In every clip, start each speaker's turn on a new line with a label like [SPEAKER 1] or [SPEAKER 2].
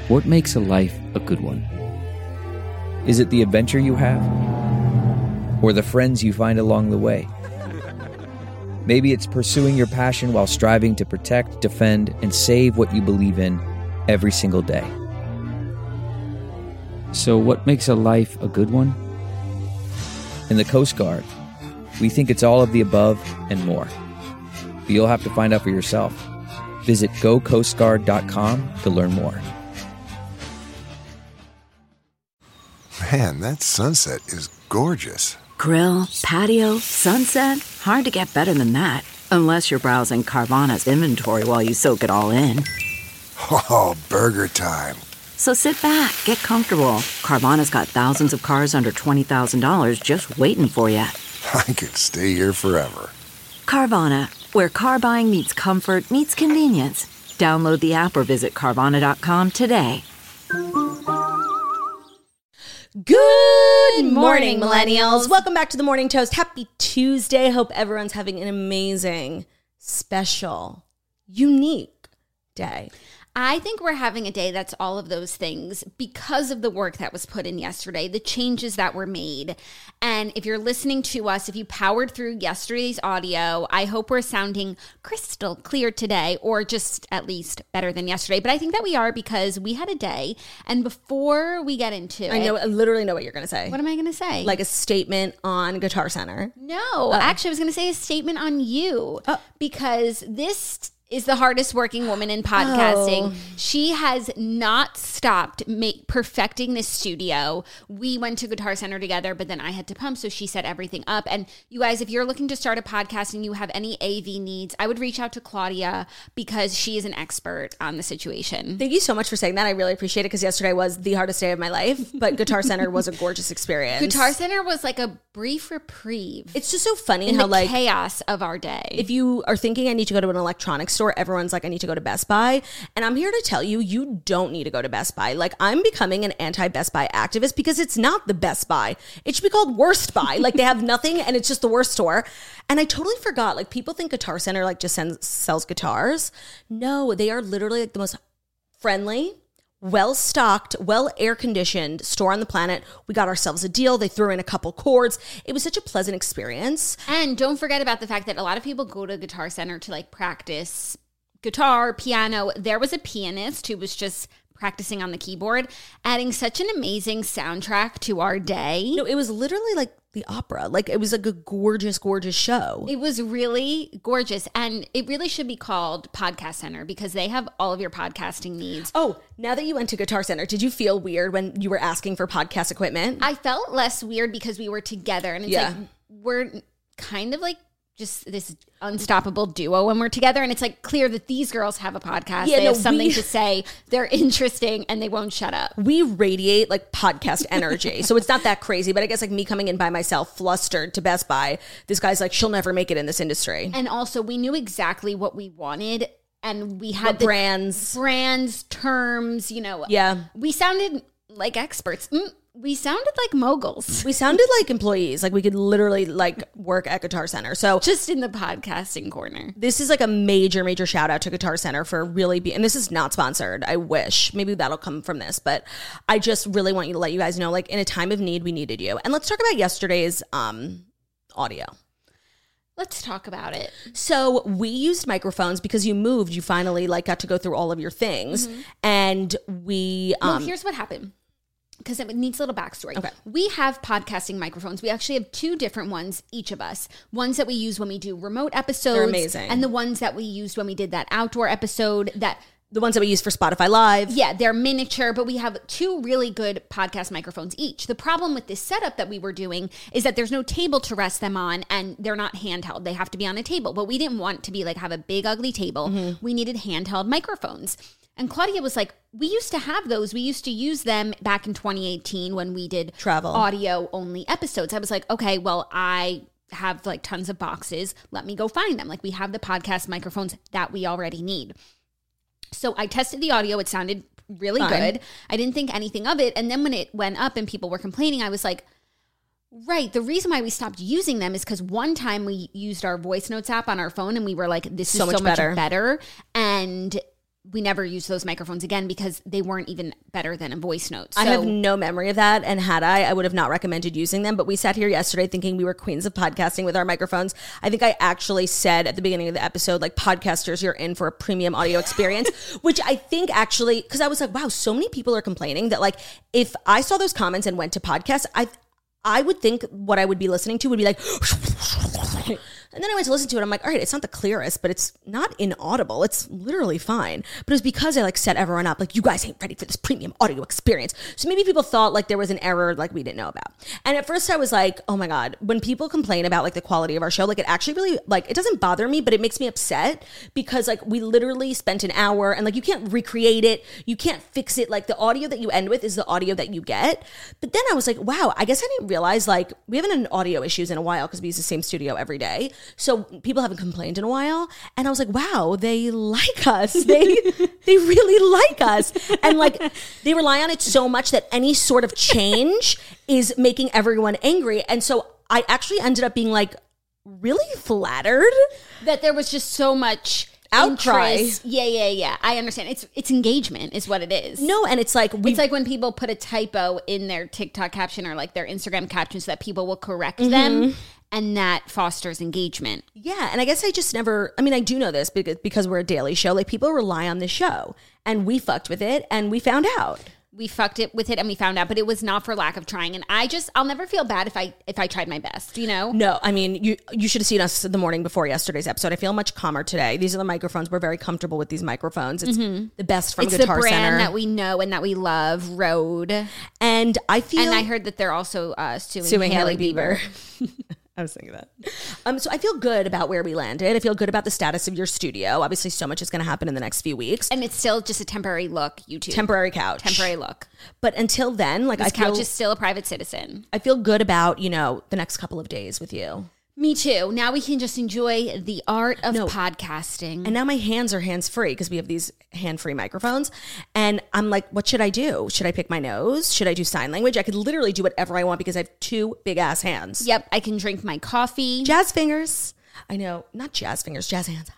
[SPEAKER 1] What makes a life a good one? Is it the adventure you have? Or the friends you find along the way? Maybe it's pursuing your passion while striving to protect, defend, and save what you believe in every single day. So what makes a life a good one? In the Coast Guard, we think it's all of the above and more. But you'll have to find out for yourself. Visit gocoastguard.com to learn more.
[SPEAKER 2] Man, that sunset is gorgeous.
[SPEAKER 3] Grill, patio, sunset. Hard to get better than that. Unless you're browsing Carvana's inventory while you soak it all in.
[SPEAKER 2] Oh, burger time.
[SPEAKER 3] So sit back, get comfortable. Carvana's got thousands of cars under $20,000 just waiting for you.
[SPEAKER 2] I could stay here forever.
[SPEAKER 3] Carvana, where car buying meets comfort meets convenience. Download the app or visit Carvana.com today.
[SPEAKER 4] Good morning, millennials. Welcome back to the Morning Toast. Happy Tuesday. Hope everyone's having an amazing, special, unique day.
[SPEAKER 5] I think we're having a day that's all of those things because of the work that was put in yesterday, the changes that were made. And if you're listening to us, if you powered through yesterday's audio, I hope we're sounding crystal clear today, or just at least better than yesterday. But I think that we are, because we had a day. And before we get into
[SPEAKER 4] I literally know what you're going to say.
[SPEAKER 5] What am I going to say?
[SPEAKER 4] Like a statement on Guitar Center.
[SPEAKER 5] No, actually I was going to say a statement on you, because this is the hardest working woman in podcasting. She has not stopped perfecting this studio. We went to Guitar Center together, but then I had to pump, so she set everything up. And you guys, if you're looking to start a podcast and you have any AV needs, I would reach out to Claudia, because she is an expert on the situation.
[SPEAKER 4] Thank you so much for saying that. I really appreciate it, because yesterday was the hardest day of my life, but Guitar Center was a gorgeous experience.
[SPEAKER 5] Guitar Center was like a brief reprieve.
[SPEAKER 4] It's just so funny
[SPEAKER 5] in
[SPEAKER 4] how
[SPEAKER 5] the chaos of our day.
[SPEAKER 4] If you are thinking I need to go to an electronics store, everyone's like, I need to go to Best Buy. And I'm here to tell you, you don't need to go to Best Buy. Like, I'm becoming an anti-Best Buy activist, because it's not the Best Buy. It should be called Worst Buy. Like, they have nothing and it's just the worst store. And I totally forgot, like, people think Guitar Center like just sells guitars. No, they are literally like the most friendly, well-stocked, well-air-conditioned store on the planet. We got ourselves a deal. They threw in a couple chords. It was such a pleasant experience.
[SPEAKER 5] And don't forget about the fact that a lot of people go to Guitar Center to like practice guitar, piano. There was a pianist who was just practicing on the keyboard, adding such an amazing soundtrack to our day.
[SPEAKER 4] No, it was literally like the opera. Like, it was like a gorgeous, gorgeous show.
[SPEAKER 5] It was really gorgeous. And it really should be called Podcast Center, because they have all of your podcasting needs.
[SPEAKER 4] Oh, now that you went to Guitar Center, did you feel weird when you were asking for podcast equipment?
[SPEAKER 5] I felt less weird because we were together. And it's like, we're kind of like just this unstoppable duo when we're together. And it's like clear that these girls have a podcast. They have something to say. They're interesting and they won't shut up.
[SPEAKER 4] We radiate like podcast energy. So it's not that crazy. But I guess like me coming in by myself, flustered to Best Buy, this guy's like, she'll never make it in this industry.
[SPEAKER 5] And also we knew exactly what we wanted. And we had
[SPEAKER 4] the brands,
[SPEAKER 5] terms, you know.
[SPEAKER 4] Yeah.
[SPEAKER 5] We sounded like experts. We sounded like moguls.
[SPEAKER 4] We sounded like employees. Like, we could literally like work at Guitar Center. So
[SPEAKER 5] just in the podcasting corner.
[SPEAKER 4] This is like a major, major shout out to Guitar Center for really and this is not sponsored. I wish maybe that'll come from this, but I just really want you to let you guys know, like, in a time of need, we needed you. And let's talk about yesterday's audio.
[SPEAKER 5] Let's talk about it.
[SPEAKER 4] So we used microphones because you moved. You finally like got to go through all of your things. Mm-hmm. And we...
[SPEAKER 5] well, here's what happened, because it needs a little backstory. Okay. We have podcasting microphones. We actually have two different ones, each of us. Ones that we use when we do remote episodes.
[SPEAKER 4] They're amazing.
[SPEAKER 5] And the ones that we used when we did that outdoor episode that...
[SPEAKER 4] The ones that we use for Spotify Live.
[SPEAKER 5] Yeah, they're miniature, but we have two really good podcast microphones each. The problem with this setup that we were doing is that there's no table to rest them on, and they're not handheld. They have to be on a table. But we didn't want to be like have a big ugly table. Mm-hmm. We needed handheld microphones. And Claudia was like, we used to have those. We used to use them back in 2018 when we did
[SPEAKER 4] travel
[SPEAKER 5] audio only episodes. I was like, okay, well, I have like tons of boxes. Let me go find them. Like, we have the podcast microphones that we already need. So I tested the audio. It sounded really good. I didn't think anything of it. And then when it went up and people were complaining, I was like, right, the reason why we stopped using them is because one time we used our voice notes app on our phone and we were like, this is so much better. And we never used those microphones again because they weren't even better than a voice note.
[SPEAKER 4] I have no memory of that. And had I would have not recommended using them. But we sat here yesterday thinking we were queens of podcasting with our microphones. I think I actually said at the beginning of the episode, like, podcasters, you're in for a premium audio experience, which I think actually, because I was like, wow, so many people are complaining that, like, if I saw those comments and went to podcasts, I would think what I would be listening to would be like, and then I went to listen to it. I'm like, all right, it's not the clearest, but it's not inaudible. It's literally fine. But it was because I like set everyone up, like, you guys ain't ready for this premium audio experience. So maybe people thought like there was an error like we didn't know about. And at first I was like, oh my God, when people complain about like the quality of our show, like, it actually really, like, it doesn't bother me, but it makes me upset because like we literally spent an hour and like you can't recreate it. You can't fix it. Like, the audio that you end with is the audio that you get. But then I was like, wow, I guess I didn't realize, like, we haven't had audio issues in a while because we use the same studio every day. So people haven't complained in a while. And I was like, wow, they like us. They really like us. And like, they rely on it so much that any sort of change is making everyone angry. And so I actually ended up being like really flattered
[SPEAKER 5] that there was just so much
[SPEAKER 4] outcry.
[SPEAKER 5] Interest. Yeah. I understand. It's engagement is what it is.
[SPEAKER 4] No, and it's like
[SPEAKER 5] it's like when people put a typo in their TikTok caption or like their Instagram caption so that people will correct them, and that fosters engagement.
[SPEAKER 4] Yeah, and I guess I just never, I mean, I do know this because we're a daily show. Like, people rely on the show, and we fucked with it, and we found out.
[SPEAKER 5] We fucked it with it and we found out, but it was not for lack of trying. And I'll never feel bad if I tried my best, you know?
[SPEAKER 4] No, I mean, you should have seen us the morning before yesterday's episode. I feel much calmer today. These are the microphones. We're very comfortable with these microphones. It's the best from Guitar Center.
[SPEAKER 5] It's the brand that we know and that we love, Rode.
[SPEAKER 4] And I heard
[SPEAKER 5] that they're also
[SPEAKER 4] suing Hailey Bieber. I was thinking that. So I feel good about where we landed. I feel good about the status of your studio. Obviously, so much is going to happen in the next few weeks.
[SPEAKER 5] And it's still just a temporary look, YouTube.
[SPEAKER 4] Temporary couch.
[SPEAKER 5] Temporary look.
[SPEAKER 4] But until then, like,
[SPEAKER 5] this couch is still a private citizen.
[SPEAKER 4] I feel good about, the next couple of days with you.
[SPEAKER 5] Me too. Now we can just enjoy the art of podcasting.
[SPEAKER 4] And now my hands are hands-free because we have these hand-free microphones. And I'm like, what should I do? Should I pick my nose? Should I do sign language? I could literally do whatever I want because I have two big-ass hands.
[SPEAKER 5] Yep. I can drink my coffee.
[SPEAKER 4] Jazz fingers. I know. Not jazz fingers, jazz hands.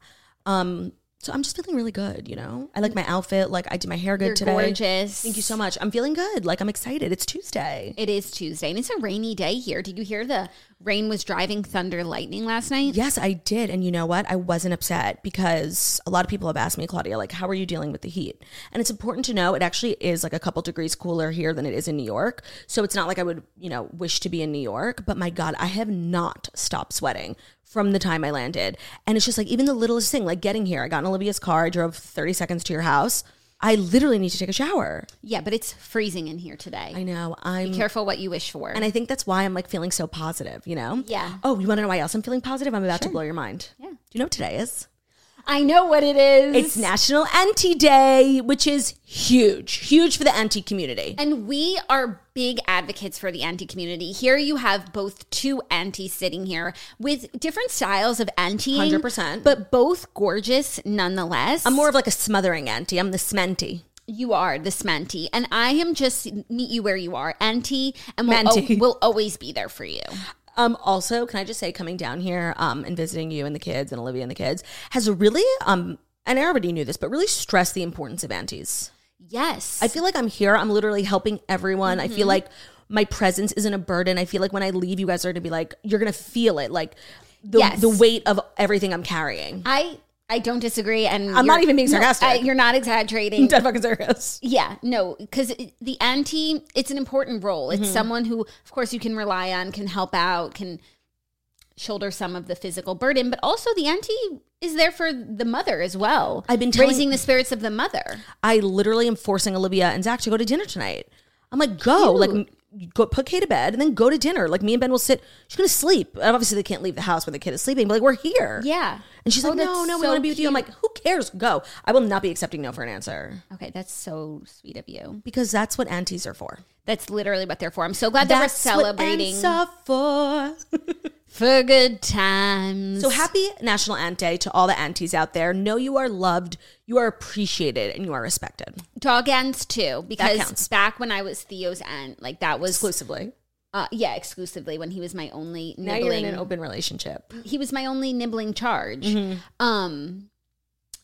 [SPEAKER 4] So I'm just feeling really good, I like my outfit. Like, I did my hair good today.
[SPEAKER 5] You're gorgeous.
[SPEAKER 4] Thank you so much. I'm feeling good. Like, I'm excited. It's Tuesday.
[SPEAKER 5] It is Tuesday, and it's a rainy day here. Did you hear the rain was driving thunder, lightning last night?
[SPEAKER 4] Yes, I did. And you know what? I wasn't upset because a lot of people have asked me, Claudia, like, how are you dealing with the heat? And it's important to know it actually is like a couple degrees cooler here than it is in New York. So it's not like I would, wish to be in New York. But my God, I have not stopped sweating from the time I landed. And it's just like, even the littlest thing, like getting here, I got in Olivia's car, I drove 30 seconds to your house. I literally need to take a shower.
[SPEAKER 5] Yeah, but it's freezing in here today.
[SPEAKER 4] I know.
[SPEAKER 5] Be careful what you wish for.
[SPEAKER 4] And I think that's why I'm like feeling so positive,
[SPEAKER 5] Yeah.
[SPEAKER 4] Oh, you want to know why else I'm feeling positive? I'm about to blow your mind.
[SPEAKER 5] Yeah.
[SPEAKER 4] Do you know what today is?
[SPEAKER 5] I know what it is.
[SPEAKER 4] It's National Auntie Day, which is huge for the auntie community.
[SPEAKER 5] And we are big advocates for the auntie community. Here you have both two aunties sitting here with different styles of auntie.
[SPEAKER 4] 100%.
[SPEAKER 5] But both gorgeous nonetheless.
[SPEAKER 4] I'm more of like a smothering auntie. I'm the smenty.
[SPEAKER 5] You are the smenty. And I am just meet you where you are. Auntie. And we'll always be there for you.
[SPEAKER 4] Also, can I just say, coming down here and visiting you and the kids and Olivia and the kids has really, and I already knew this, but really stressed the importance of aunties.
[SPEAKER 5] Yes.
[SPEAKER 4] I feel like I'm here. I'm literally helping everyone. I feel like my presence isn't a burden. I feel like when I leave, you guys are going to be like, you're going to feel it. Like the weight of everything I'm carrying.
[SPEAKER 5] I don't disagree. And
[SPEAKER 4] I'm not even being sarcastic.
[SPEAKER 5] You're not exaggerating.
[SPEAKER 4] I'm dead fucking serious.
[SPEAKER 5] Yeah, no, because the auntie, it's an important role. It's someone who, of course, you can rely on, can help out, can shoulder some of the physical burden, but also the auntie is there for the mother as well.
[SPEAKER 4] I've been
[SPEAKER 5] raising the spirits of the mother.
[SPEAKER 4] I literally am forcing Olivia and Zach to go to dinner tonight. I'm like, go. Like, go put Kay to bed and then go to dinner. Like, me and Ben will sit. She's going to sleep. Obviously, they can't leave the house when the kid is sleeping, but like, we're here.
[SPEAKER 5] Yeah.
[SPEAKER 4] And she's like, no, we want to be with you. I'm like, who cares? Go. I will not be accepting no for an answer.
[SPEAKER 5] Okay, that's so sweet of you.
[SPEAKER 4] Because that's what aunties are for.
[SPEAKER 5] That's literally what they're for. I'm so glad that we're celebrating.
[SPEAKER 4] That's what aunts are for.
[SPEAKER 5] For good times.
[SPEAKER 4] So happy National Aunt Day to all the aunties out there. Know you are loved, you are appreciated, and you are respected.
[SPEAKER 5] Dog aunts too, because
[SPEAKER 4] that counts.
[SPEAKER 5] Back when I was Theo's aunt, like that was
[SPEAKER 4] exclusively.
[SPEAKER 5] Yeah, exclusively when he was my only nibbling.
[SPEAKER 4] Now you're in an open relationship.
[SPEAKER 5] He was my only nibbling charge.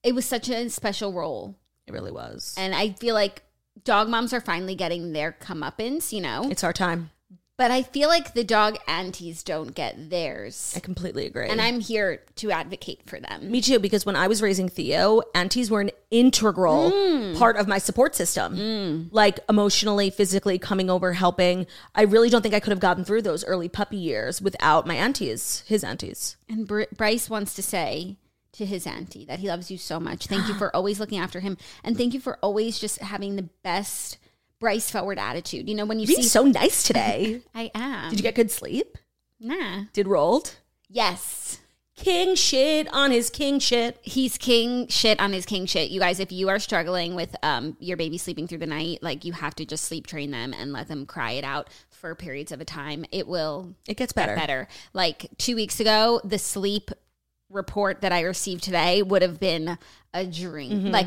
[SPEAKER 5] it was such a special role.
[SPEAKER 4] It really was.
[SPEAKER 5] And I feel like dog moms are finally getting their comeuppance,
[SPEAKER 4] It's our time.
[SPEAKER 5] But I feel like the dog aunties don't get theirs.
[SPEAKER 4] I completely agree.
[SPEAKER 5] And I'm here to advocate for them.
[SPEAKER 4] Me too, because when I was raising Theo, aunties were an integral part of my support system. Like emotionally, physically, coming over, helping. I really don't think I could have gotten through those early puppy years without my aunties, his aunties.
[SPEAKER 5] And Bryce wants to say to his auntie that he loves you so much. Thank you for always looking after him. And thank you for always just having the best Bryce forward attitude. When you
[SPEAKER 4] Being
[SPEAKER 5] see...
[SPEAKER 4] so nice today.
[SPEAKER 5] I am.
[SPEAKER 4] Did you get good sleep?
[SPEAKER 5] Nah.
[SPEAKER 4] Did rolled?
[SPEAKER 5] Yes.
[SPEAKER 4] King shit on his king shit.
[SPEAKER 5] He's king shit on his king shit. You guys, if you are struggling with your baby sleeping through the night, like you have to just sleep train them and let them cry it out for periods of a time. It
[SPEAKER 4] gets better.
[SPEAKER 5] Get better. Like 2 weeks ago, the sleep report that I received today would have been a dream, like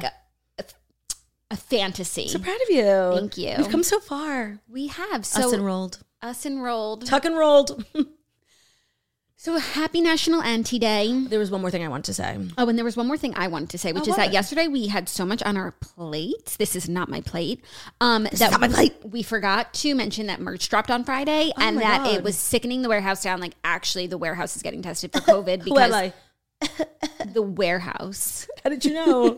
[SPEAKER 5] a fantasy.
[SPEAKER 4] So proud of you.
[SPEAKER 5] Thank you.
[SPEAKER 4] We've come so far.
[SPEAKER 5] We have.
[SPEAKER 4] Us enrolled.
[SPEAKER 5] Us enrolled.
[SPEAKER 4] Tuck and rolled.
[SPEAKER 5] So happy National Auntie Day.
[SPEAKER 4] There was one more thing I wanted to say.
[SPEAKER 5] Oh, and there was one more thing I wanted to say, which is that yesterday we had so much on our plates. This is not my plate.
[SPEAKER 4] This is not my plate.
[SPEAKER 5] We forgot to mention that merch dropped on Friday and that
[SPEAKER 4] God.
[SPEAKER 5] it was sickening the warehouse down. Like, actually, the warehouse is getting tested for COVID
[SPEAKER 4] Who am
[SPEAKER 5] because
[SPEAKER 4] I?
[SPEAKER 5] the warehouse.
[SPEAKER 4] How did you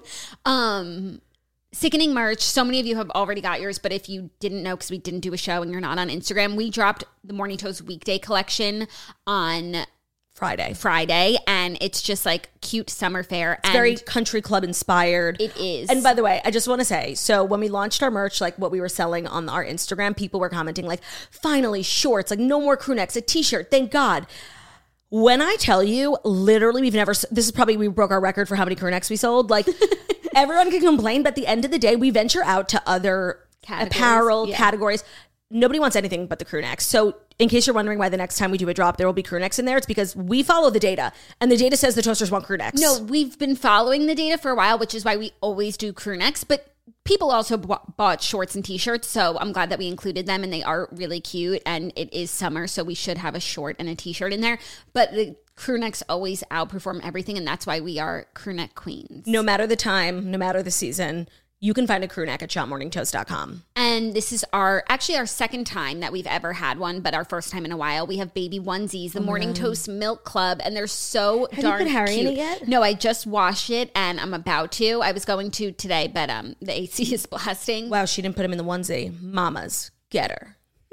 [SPEAKER 4] know?
[SPEAKER 5] Sickening merch. So many of you have already got yours, but if you didn't know because we didn't do a show and you're not on Instagram, we dropped the Morning Toast weekday collection on Friday, and it's just like cute summer fare.
[SPEAKER 4] It's very country club inspired.
[SPEAKER 5] It is.
[SPEAKER 4] And by the way, I just want to say, so when we launched our merch, like what we were selling on our Instagram, people were commenting like, finally shorts, like no more crew necks, a t-shirt, thank God. When I tell you, literally, this is probably, we broke our record for how many crew necks we sold. Like everyone can complain, but at the end of the day, we venture out to other apparel categories. Nobody wants anything but the crew necks. So in case you're wondering why the next time we do a drop, there will be crew necks in there, it's because we follow the data and the data says the toasters want crew necks.
[SPEAKER 5] No, we've been following the data for a while, which is why we always do crew necks, but people also bought shorts and t-shirts, so I'm glad that we included them, and they are really cute, and it is summer, so we should have a short and a t-shirt in there, but the crew necks always outperform everything, and that's why we are crew neck queens.
[SPEAKER 4] No matter the time, no matter the season, you can find a crew neck at shopmorningtoast.com.
[SPEAKER 5] And this is our second time that we've ever had one, but our first time in a while. We have baby onesies, the Morning Toast Milk Club, and they're so darn
[SPEAKER 4] you put Harry
[SPEAKER 5] cute.
[SPEAKER 4] in it yet?
[SPEAKER 5] No, I just washed it, and I'm about to. I was going to today, but the AC is blasting.
[SPEAKER 4] Wow, she didn't put him in the onesie. Mamas, get her.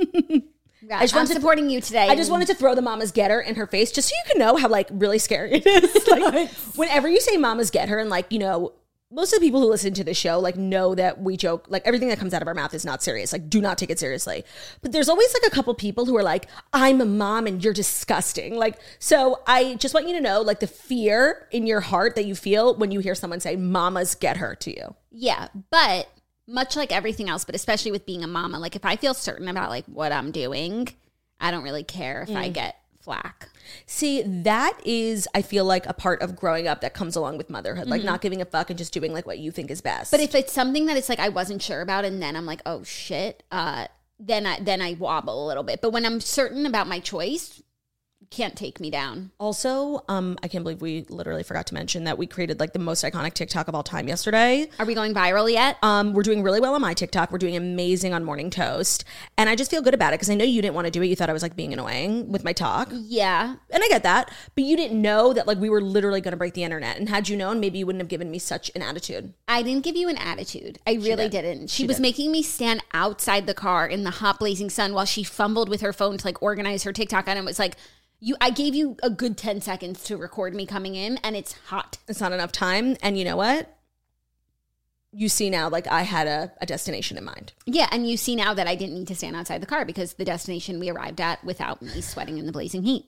[SPEAKER 5] I'm supporting you today.
[SPEAKER 4] I just wanted to throw the Mama's Get Her in her face just so you can know how like really scary it is. Like whenever you say Mama's Get Her, and like, most of the people who listen to the show like know that we joke, like everything that comes out of our mouth is not serious. Like, do not take it seriously. But there's always like a couple people who are like, I'm a mom and you're disgusting. Like, so I just want you to know like the fear in your heart that you feel when you hear someone say Mama's Get Her to you.
[SPEAKER 5] Yeah, but much like everything else, but especially with being a mama, like if I feel certain about like what I'm doing, I don't really care if I get flack.
[SPEAKER 4] See, that is, I feel like, a part of growing up that comes along with motherhood, like not giving a fuck and just doing like what you think is best.
[SPEAKER 5] But if it's something that it's like I wasn't sure about and then I'm like, oh shit, then I wobble a little bit. But when I'm certain about my choice, can't take me down.
[SPEAKER 4] Also, I can't believe we literally forgot to mention that we created like the most iconic TikTok of all time yesterday.
[SPEAKER 5] Are we going viral yet?
[SPEAKER 4] We're doing really well on my TikTok. We're doing amazing on Morning Toast. And I just feel good about it because I know you didn't want to do it. You thought I was like being annoying with my talk.
[SPEAKER 5] Yeah.
[SPEAKER 4] And I get that. But you didn't know that like we were literally going to break the internet. And had you known, maybe you wouldn't have given me such an attitude.
[SPEAKER 5] I didn't give you an attitude. I really didn't. She was making me stand outside the car in the hot blazing sun while she fumbled with her phone to like organize her TikTok. And it was like, I gave you a good 10 seconds to record me coming in, and it's hot.
[SPEAKER 4] It's not enough time. And you know what? You see now, like, I had a destination in mind.
[SPEAKER 5] Yeah, and you see now that I didn't need to stand outside the car because the destination we arrived at without me sweating in the blazing heat.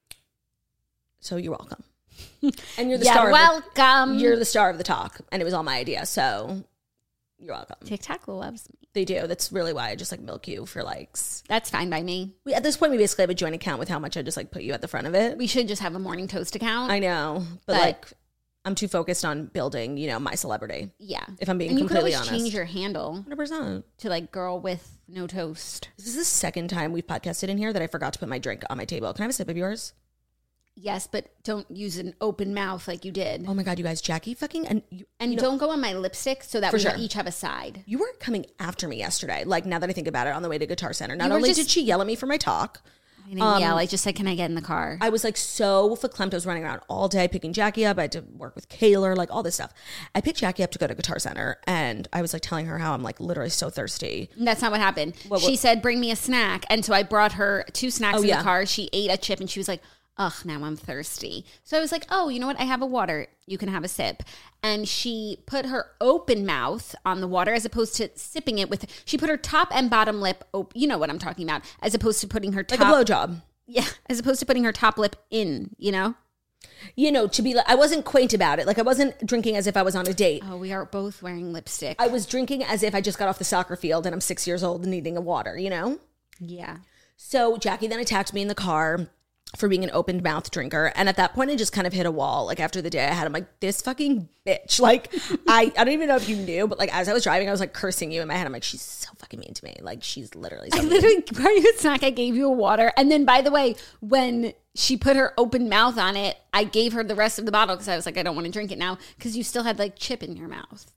[SPEAKER 4] So you're welcome. And you're the star.
[SPEAKER 5] Welcome.
[SPEAKER 4] You're the star of the talk, and it was all my idea. So you're welcome.
[SPEAKER 5] TikTok loves me.
[SPEAKER 4] They do. That's really why I just like milk you for likes.
[SPEAKER 5] That's fine by me.
[SPEAKER 4] At this point, we basically have a joint account with how much I just like put you at the front of it.
[SPEAKER 5] We should just have a Morning Toast account.
[SPEAKER 4] I know, but like I'm too focused on building, my celebrity.
[SPEAKER 5] Yeah.
[SPEAKER 4] If I'm being
[SPEAKER 5] and
[SPEAKER 4] completely
[SPEAKER 5] you could always
[SPEAKER 4] honest.
[SPEAKER 5] change your handle
[SPEAKER 4] 100%.
[SPEAKER 5] to like girl with no toast.
[SPEAKER 4] This is the second time we've podcasted in here that I forgot to put my drink on my table. Can I have a sip of yours?
[SPEAKER 5] Yes, but don't use an open mouth like you did.
[SPEAKER 4] Oh my God, you guys, Jackie fucking,
[SPEAKER 5] And don't go on my lipstick so that we
[SPEAKER 4] sure.
[SPEAKER 5] each have a side.
[SPEAKER 4] you were coming after me yesterday. Like, now that I think about it, on the way to Guitar Center. Not
[SPEAKER 5] were
[SPEAKER 4] only
[SPEAKER 5] just-
[SPEAKER 4] did she yell at me for my talk,
[SPEAKER 5] I didn't yell. I just said, can I get in the car?
[SPEAKER 4] I was like so verklempt. I was running around all day picking Jackie up. I had to work with Kaylor, like all this stuff. I picked Jackie up to go to Guitar Center, and I was like telling her how I'm like literally so thirsty.
[SPEAKER 5] That's not what happened. She said, bring me a snack. And so I brought her 2 snacks in the car. She ate a chip and she was like, ugh, now I'm thirsty. So I was like, oh, you know what? I have a water. You can have a sip. And she put her open mouth on the water as opposed to sipping it with, she put her top and bottom lip, you know what I'm talking about, as opposed to putting her top.
[SPEAKER 4] Like a blowjob.
[SPEAKER 5] Yeah, as opposed to putting her top lip in, you know?
[SPEAKER 4] You know, to be like, I wasn't quaint about it. Like, I wasn't drinking as if I was on a date.
[SPEAKER 5] Oh, we are both wearing lipstick.
[SPEAKER 4] I was drinking as if I just got off the soccer field and I'm 6 years old and needing a water, you know?
[SPEAKER 5] Yeah.
[SPEAKER 4] So Jackie then attacked me in the car for being an open mouth drinker. And at that point, I just kind of hit a wall. Like, after the day I had, I'm like, this fucking bitch. Like, I don't even know if you knew, but like, as I was driving, I was like cursing you in my head. I'm like, she's so fucking mean to me. Like, she's literally so
[SPEAKER 5] I
[SPEAKER 4] mean.
[SPEAKER 5] literally brought you a snack. I gave you a water. And then, by the way, when she put her open mouth on it, I gave her the rest of the bottle because I was like, I don't want to drink it now because you still had like chip in your mouth.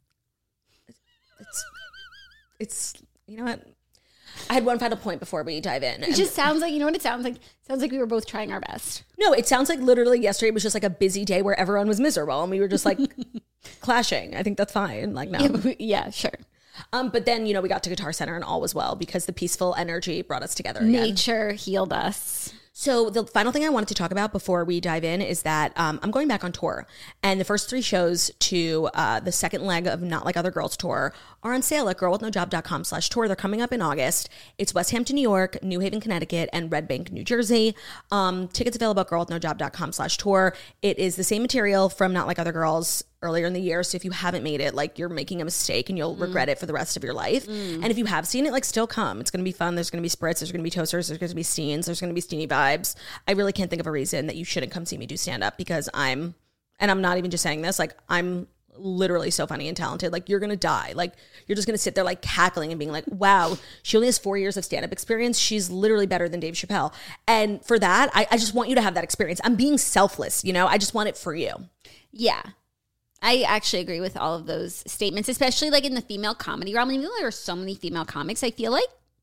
[SPEAKER 4] It's, you know what? I had one final point before we dive in.
[SPEAKER 5] It just sounds like, you know what it sounds like? It sounds like we were both trying our best.
[SPEAKER 4] No, it sounds like literally yesterday was just like a busy day where everyone was miserable and we were just like clashing. I think that's fine. Like, no.
[SPEAKER 5] Yeah, sure.
[SPEAKER 4] But then, you know, we got to Guitar Center and all was well because the peaceful energy brought us together again.
[SPEAKER 5] Nature healed us.
[SPEAKER 4] So the final thing I wanted to talk about before we dive in is that I'm going back on tour. And the first 3 shows to the second leg of Not Like Other Girls tour are on sale at girlwithnojob.com/tour. They're coming up in August. It's West Hampton, New York, New Haven, Connecticut, and Red Bank, New Jersey. Tickets available at girlwithnojob.com/tour. It is the same material from Not Like Other Girls earlier in the year. So if you haven't made it, like, you're making a mistake and you'll regret it for the rest of your life. And if you have seen it, like, still come. It's going to be fun. There's going to be spritz. There's going to be toasters. There's going to be steens. There's going to be steamy vibes. I really can't think of a reason that you shouldn't come see me do stand up because I'm not even just saying this, like, I'm literally so funny and talented. Like, you're going to die. Like, you're just going to sit there like cackling and being like, wow, she only has 4 years of stand-up experience. She's literally better than Dave Chappelle. And for that, I just want you to have that experience. I'm being selfless, you know? I just want it for you.
[SPEAKER 5] Yeah. I actually agree with all of those statements, especially like in the female comedy realm. I mean, there are so many female comics, I feel like.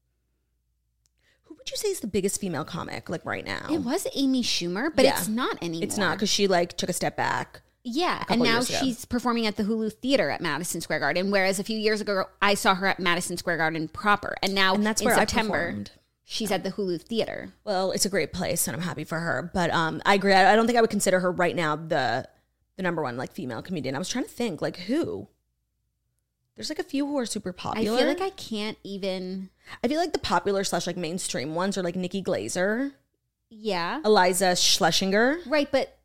[SPEAKER 4] Who would you say is the biggest female comic, like, right now?
[SPEAKER 5] It was Amy Schumer, but
[SPEAKER 4] Yeah.
[SPEAKER 5] it's not anymore.
[SPEAKER 4] It's not, because she, like, took a step back.
[SPEAKER 5] Yeah, and
[SPEAKER 4] couple
[SPEAKER 5] now
[SPEAKER 4] years ago.
[SPEAKER 5] she's performing at the Hulu Theater at Madison Square Garden, whereas a few years ago I saw her at Madison Square Garden proper, and now
[SPEAKER 4] And that's
[SPEAKER 5] in
[SPEAKER 4] where I
[SPEAKER 5] September
[SPEAKER 4] performed.
[SPEAKER 5] she's at the Hulu Theater.
[SPEAKER 4] Well, it's a great place, and I'm happy for her. But I agree. I don't think I would consider her right now the number one, like, female comedian. I was trying to think, like, who? There's, like, a few who are super popular.
[SPEAKER 5] I feel like I can't even.
[SPEAKER 4] I feel like the popular / like mainstream ones are like Nikki Glaser,
[SPEAKER 5] Yeah,
[SPEAKER 4] Eliza Schlesinger,
[SPEAKER 5] right, but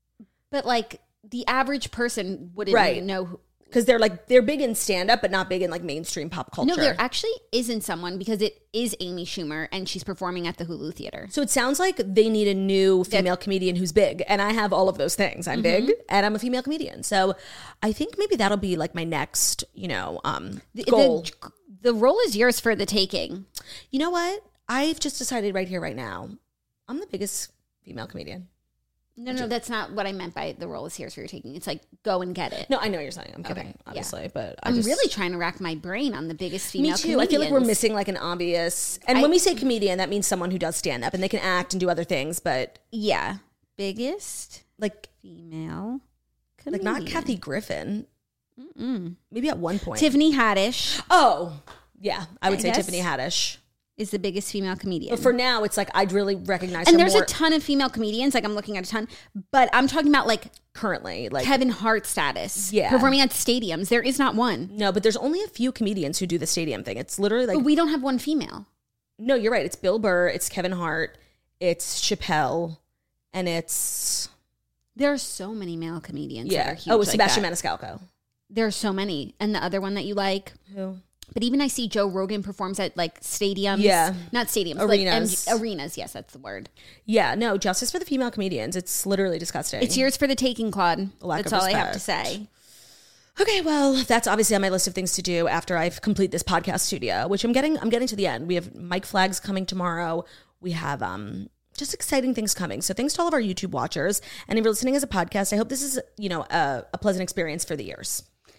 [SPEAKER 5] like the average person wouldn't
[SPEAKER 4] Right.
[SPEAKER 5] even know who.
[SPEAKER 4] because they're big in stand up, but not big in like mainstream pop culture.
[SPEAKER 5] No, there actually isn't someone because it is Amy Schumer and she's performing at the Hulu Theater.
[SPEAKER 4] So it sounds like they need a new female comedian who's big, and I have all of those things. I'm big, and I'm a female comedian. So I think maybe that'll be like my next, you know, goal.
[SPEAKER 5] The role is yours for the taking.
[SPEAKER 4] You know what? I've just decided right here, right now, I'm the biggest female comedian.
[SPEAKER 5] No, that's not what I meant by the role is yours for your taking. It's like, go and get it.
[SPEAKER 4] No, I know what you're saying. I'm kidding,
[SPEAKER 5] Okay,
[SPEAKER 4] obviously, but
[SPEAKER 5] I'm really trying to rack my brain on the biggest female
[SPEAKER 4] Me too.
[SPEAKER 5] comedians.
[SPEAKER 4] I feel like we're missing like an obvious. And when we say comedian, that means someone who does stand up and they can act and do other things, but
[SPEAKER 5] Yeah. Biggest
[SPEAKER 4] like
[SPEAKER 5] female
[SPEAKER 4] like
[SPEAKER 5] comedian.
[SPEAKER 4] not Kathy Griffin. Maybe at one point.
[SPEAKER 5] Tiffany Haddish
[SPEAKER 4] Oh, yeah, I would say
[SPEAKER 5] guess.
[SPEAKER 4] Tiffany Haddish.
[SPEAKER 5] is the biggest female comedian.
[SPEAKER 4] But for now, it's like I'd really recognize
[SPEAKER 5] and
[SPEAKER 4] her
[SPEAKER 5] there's
[SPEAKER 4] more
[SPEAKER 5] a ton of female comedians. Like I'm looking at a ton, but I'm talking about like
[SPEAKER 4] currently. Like
[SPEAKER 5] Kevin Hart status.
[SPEAKER 4] Yeah.
[SPEAKER 5] Performing at stadiums. There is not one.
[SPEAKER 4] no, but there's only a few comedians who do the stadium thing. It's literally like
[SPEAKER 5] But we don't have one female.
[SPEAKER 4] no, you're right. It's Bill Burr, it's Kevin Hart, it's Chappelle, and it's
[SPEAKER 5] There are so many male comedians that are
[SPEAKER 4] yeah.
[SPEAKER 5] huge.
[SPEAKER 4] Oh, it's
[SPEAKER 5] like
[SPEAKER 4] Sebastian
[SPEAKER 5] that.
[SPEAKER 4] Maniscalco.
[SPEAKER 5] There are so many. And the other one that you like.
[SPEAKER 4] Who?
[SPEAKER 5] But even I see Joe Rogan performs at like stadiums.
[SPEAKER 4] Yeah.
[SPEAKER 5] Not stadiums.
[SPEAKER 4] Arenas.
[SPEAKER 5] Like arenas. Yes, that's the word.
[SPEAKER 4] Yeah, no, justice for the female comedians. It's literally disgusting.
[SPEAKER 5] It's yours for the taking, Claude.
[SPEAKER 4] Lack
[SPEAKER 5] That's
[SPEAKER 4] of
[SPEAKER 5] all I have to
[SPEAKER 4] respect.
[SPEAKER 5] say.
[SPEAKER 4] Okay, well, that's obviously on my list of things to do after I complete this podcast studio, which I'm getting to the end. We have mic flags coming tomorrow. We have just exciting things coming. So thanks to all of our YouTube watchers. And if you're listening as a podcast, I hope this is, a pleasant experience for the ears.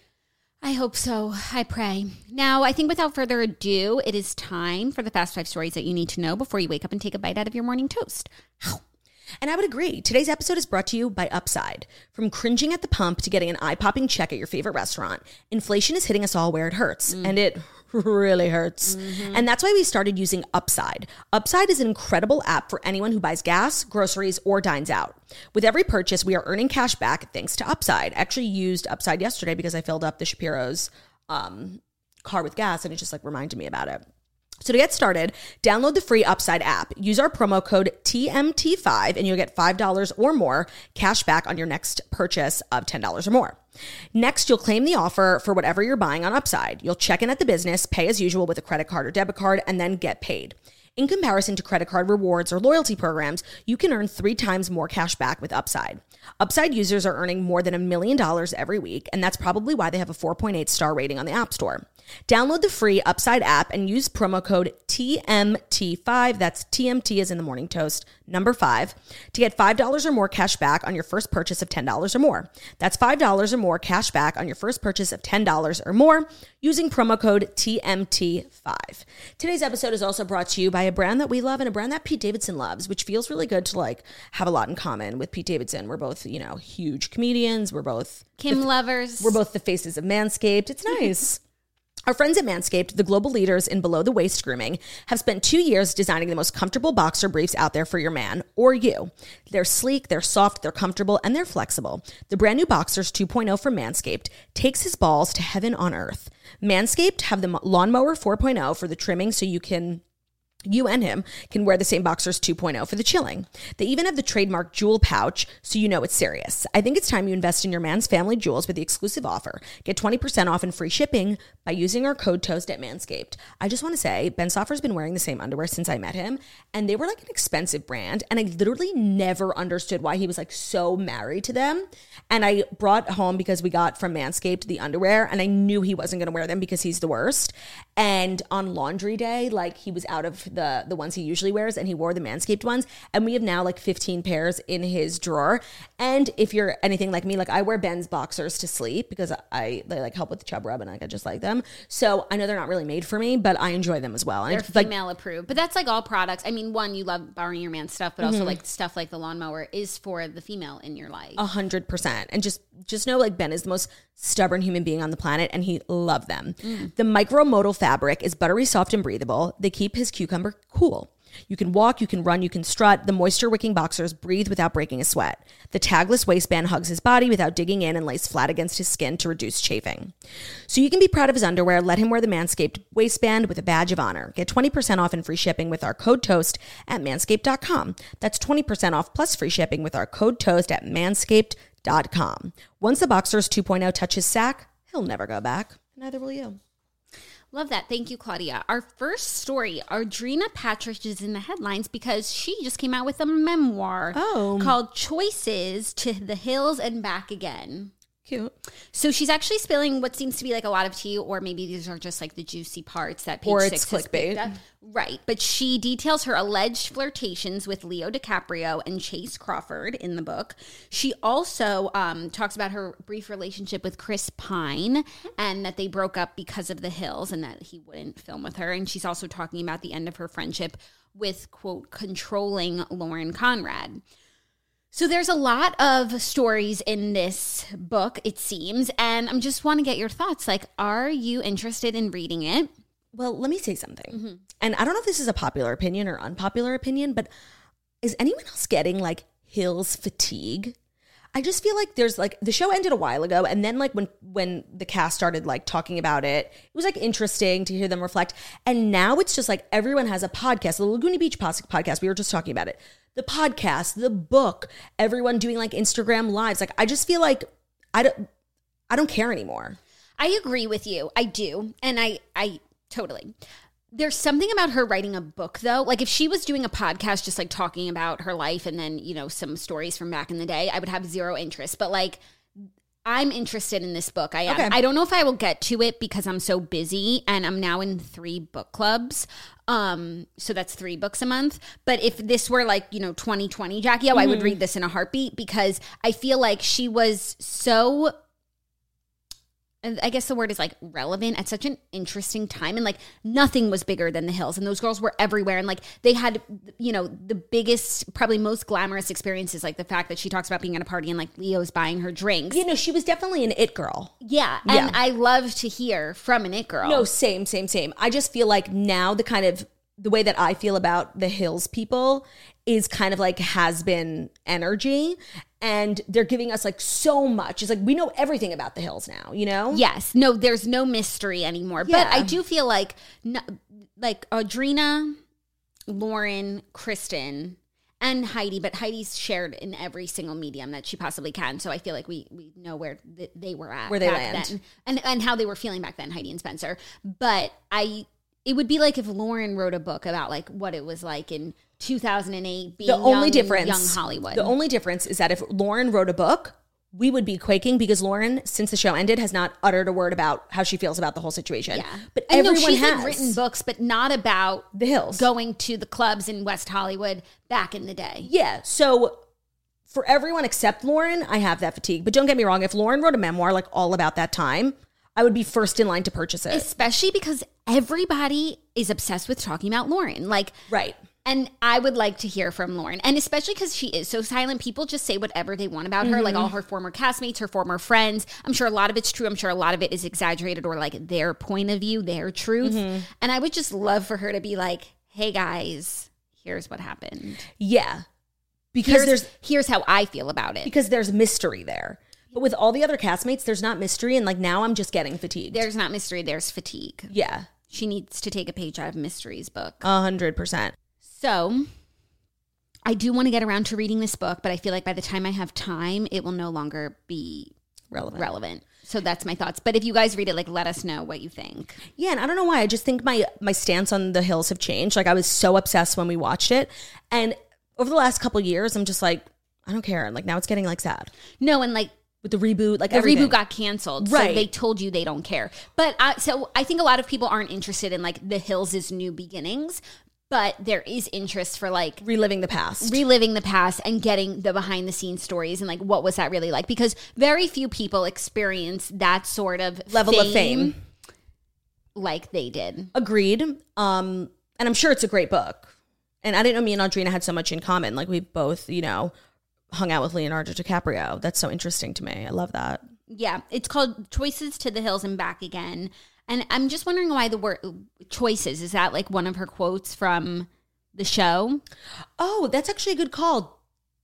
[SPEAKER 5] I hope so. I pray. Now, I think without further ado, it is time for the Fast 5 stories that you need to know before you wake up and take a bite out of your morning toast.
[SPEAKER 4] And I would agree. Today's episode is brought to you by Upside. From cringing at the pump to getting an eye-popping check at your favorite restaurant, inflation is hitting us all where it hurts. And it really hurts. And that's why we started using Upside. Upside is an incredible app for anyone who buys gas, groceries, or dines out. With every purchase, we are earning cash back thanks to Upside. I actually used Upside yesterday because I filled up the Shapiro's car with gas, and it just reminded me about it. So to get started, download the free Upside app. Use our promo code TMT5 and you'll get $5 or more cash back on your next purchase of $10 or more. Next, you'll claim the offer for whatever you're buying on Upside. You'll check in at the business, pay as usual with a credit card or debit card, and then get paid. In comparison to credit card rewards or loyalty programs, you can earn 3 times more cash back with Upside. Upside users are earning more than $1 million every week, and that's probably why they have a 4.8 star rating on the App Store. Download the free Upside app and use promo code TMT5, that's TMT as in the morning toast, number 5, to get $5 or more cash back on your first purchase of $10 or more. That's $5 or more cash back on your first purchase of $10 or more using promo code TMT5. Today's episode is also brought to you by a brand that we love and a brand that Pete Davidson loves, which feels really good to have a lot in common with Pete Davidson. We're both, huge comedians. We're both
[SPEAKER 5] Kim lovers.
[SPEAKER 4] We're both the faces of Manscaped. It's nice. Our friends at Manscaped, the global leaders in below-the-waist grooming, have spent 2 years designing the most comfortable boxer briefs out there for your man or you. They're sleek, they're soft, they're comfortable, and they're flexible. The brand new Boxers 2.0 from Manscaped takes his balls to heaven on earth. Manscaped have the Lawnmower 4.0 for the trimming so you and him can wear the same Boxers 2.0 for the chilling. They even have the trademark jewel pouch, so you know it's serious. I think it's time you invest in your man's family jewels with the exclusive offer. Get 20% off and free shipping by using our code TOAST at Manscaped. I just want to say, Ben Soffer's been wearing the same underwear since I met him, and they were an expensive brand, and I literally never understood why he was so married to them. And I brought home, because we got from Manscaped the underwear, and I knew he wasn't going to wear them because he's the worst. And on laundry day, he was out of the ones he usually wears, and he wore the Manscaped ones, and we have now 15 pairs in his drawer. And if you're anything like me, I wear Ben's boxers to sleep because they help with the chub rub, and I just like them. So I know they're not really made for me, but I enjoy them as well.
[SPEAKER 5] They're female approved, but that's all products. I mean, one, you love borrowing your man's stuff, but also stuff like the lawnmower is for the female in your life.
[SPEAKER 4] 100%. And just know Ben is the most stubborn human being on the planet, and he loved them. The micromodal fabric is buttery soft and breathable. They keep his cucumber cool. You can walk, you can run, you can strut. The moisture-wicking boxers breathe without breaking a sweat. The tagless waistband hugs his body without digging in and lays flat against his skin to reduce chafing. So you can be proud of his underwear. Let him wear the Manscaped waistband with a badge of honor. Get 20% off and free shipping with our code TOAST at manscaped.com. That's 20% off plus free shipping with our code TOAST at manscaped.com. Once the Boxers 2.0 touch his sack, he'll never go back. Neither will you.
[SPEAKER 5] Love that. Thank you, Claudia. Our first story, Audrina Patridge is in the headlines because she just came out with a memoir called Choices to the Hills and Back Again.
[SPEAKER 4] Cute.
[SPEAKER 5] So she's actually spilling what seems to be a lot of tea, or maybe these are just the juicy parts that Page
[SPEAKER 4] or
[SPEAKER 5] 6
[SPEAKER 4] it's clickbait.
[SPEAKER 5] Right. But she details her alleged flirtations with Leo DiCaprio and Chase Crawford in the book. She also talks about her brief relationship with Chris Pine and that they broke up because of The Hills and that he wouldn't film with her. And she's also talking about the end of her friendship with, quote, controlling Lauren Conrad. So there's a lot of stories in this book, it seems, and I just want to get your thoughts. Are you interested in reading it?
[SPEAKER 4] Well, let me say something. And I don't know if this is a popular opinion or unpopular opinion, but is anyone else getting Hills fatigue? I just feel there's the show ended a while ago, and then when the cast started talking about it, it was interesting to hear them reflect. And now it's just everyone has a podcast, the Laguna Beach podcast. We were just talking about it. The podcast, the book, everyone doing Instagram lives. I just feel I don't care anymore.
[SPEAKER 5] I agree with you. I do. And I totally. There's something about her writing a book, though. If she was doing a podcast just talking about her life and then, some stories from back in the day, I would have zero interest. But I'm interested in this book. I am.
[SPEAKER 4] Okay.
[SPEAKER 5] I don't know if I will get to it because I'm so busy and I'm now in 3 book clubs. So that's 3 books a month. But if this were like, 2020 Jackie O, I would read this in a heartbeat because I feel like she was so, I guess the word is like relevant at such an interesting time. And like nothing was bigger than The Hills. And those girls were everywhere. And like they had, the biggest, probably most glamorous experiences. Like the fact that she talks about being at a party and like Leo's buying her drinks.
[SPEAKER 4] She was definitely an it girl.
[SPEAKER 5] Yeah. And I love to hear from an it girl.
[SPEAKER 4] No, same. I just feel like now the way that I feel about the Hills people is kind of like has-been energy. And they're giving us like so much. It's like we know everything about the Hills now,
[SPEAKER 5] Yes. No, there's no mystery anymore.
[SPEAKER 4] Yeah.
[SPEAKER 5] But I do feel like Audrina, Lauren, Kristen, and Heidi. But Heidi's shared in every single medium that she possibly can. So I feel like we know where they were at.
[SPEAKER 4] Where they
[SPEAKER 5] back
[SPEAKER 4] land.
[SPEAKER 5] then. And how they were feeling back then, Heidi and Spencer. But it would be like if Lauren wrote a book about like what it was like in 2008 being young Hollywood.
[SPEAKER 4] The only difference is that if Lauren wrote a book, we would be quaking because Lauren, since the show ended, has not uttered a word about how she feels about the whole situation.
[SPEAKER 5] Yeah.
[SPEAKER 4] But
[SPEAKER 5] I know
[SPEAKER 4] everyone
[SPEAKER 5] she's
[SPEAKER 4] has
[SPEAKER 5] like written books, but not about
[SPEAKER 4] the Hills
[SPEAKER 5] going to the clubs in West Hollywood back in the day.
[SPEAKER 4] Yeah. So for everyone except Lauren, I have that fatigue. But don't get me wrong, if Lauren wrote a memoir like all about that time, I would be first in line to purchase it.
[SPEAKER 5] Especially because everybody is obsessed with talking about Lauren. Like,
[SPEAKER 4] right.
[SPEAKER 5] And I would like to hear from Lauren. And especially because she is so silent, people just say whatever they want about her, like all her former castmates, her former friends. I'm sure a lot of it's true. I'm sure a lot of it is exaggerated or like their point of view, their truth. And I would just love for her to be like, hey guys, here's what happened.
[SPEAKER 4] Yeah. Because
[SPEAKER 5] here's how I feel about it.
[SPEAKER 4] Because there's mystery there. But with all the other castmates, there's not mystery. And like now I'm just getting fatigued.
[SPEAKER 5] There's not mystery, there's fatigue.
[SPEAKER 4] Yeah.
[SPEAKER 5] She needs to take a page out of Mystery's book.
[SPEAKER 4] 100%.
[SPEAKER 5] So I do want to get around to reading this book, but I feel like by the time I have time, it will no longer be relevant. So that's my thoughts. But if you guys read it, like, let us know what you think.
[SPEAKER 4] Yeah, and I don't know why. I just think my stance on The Hills have changed. Like, I was so obsessed when we watched it. And over the last couple of years, I'm just like, I don't care. And like, now it's getting like sad.
[SPEAKER 5] No, and like,
[SPEAKER 4] with the reboot, like
[SPEAKER 5] the
[SPEAKER 4] everything.
[SPEAKER 5] reboot got canceled.
[SPEAKER 4] Right.
[SPEAKER 5] So they told you they don't care. But so I think a lot of people aren't interested in like The Hills' new beginnings. But there is interest for like
[SPEAKER 4] reliving the past
[SPEAKER 5] and getting the behind the scenes stories and like what was that really like? Because very few people experience that sort of
[SPEAKER 4] level of fame
[SPEAKER 5] like they did.
[SPEAKER 4] Agreed. And I'm sure it's a great book. And I didn't know me and Audrina had so much in common. Like we both, hung out with Leonardo DiCaprio. That's so interesting to me. I love that.
[SPEAKER 5] Yeah. It's called Choices to the Hills and Back Again. And I'm just wondering why the word choices, is that like one of her quotes from the show?
[SPEAKER 4] Oh, that's actually a good call.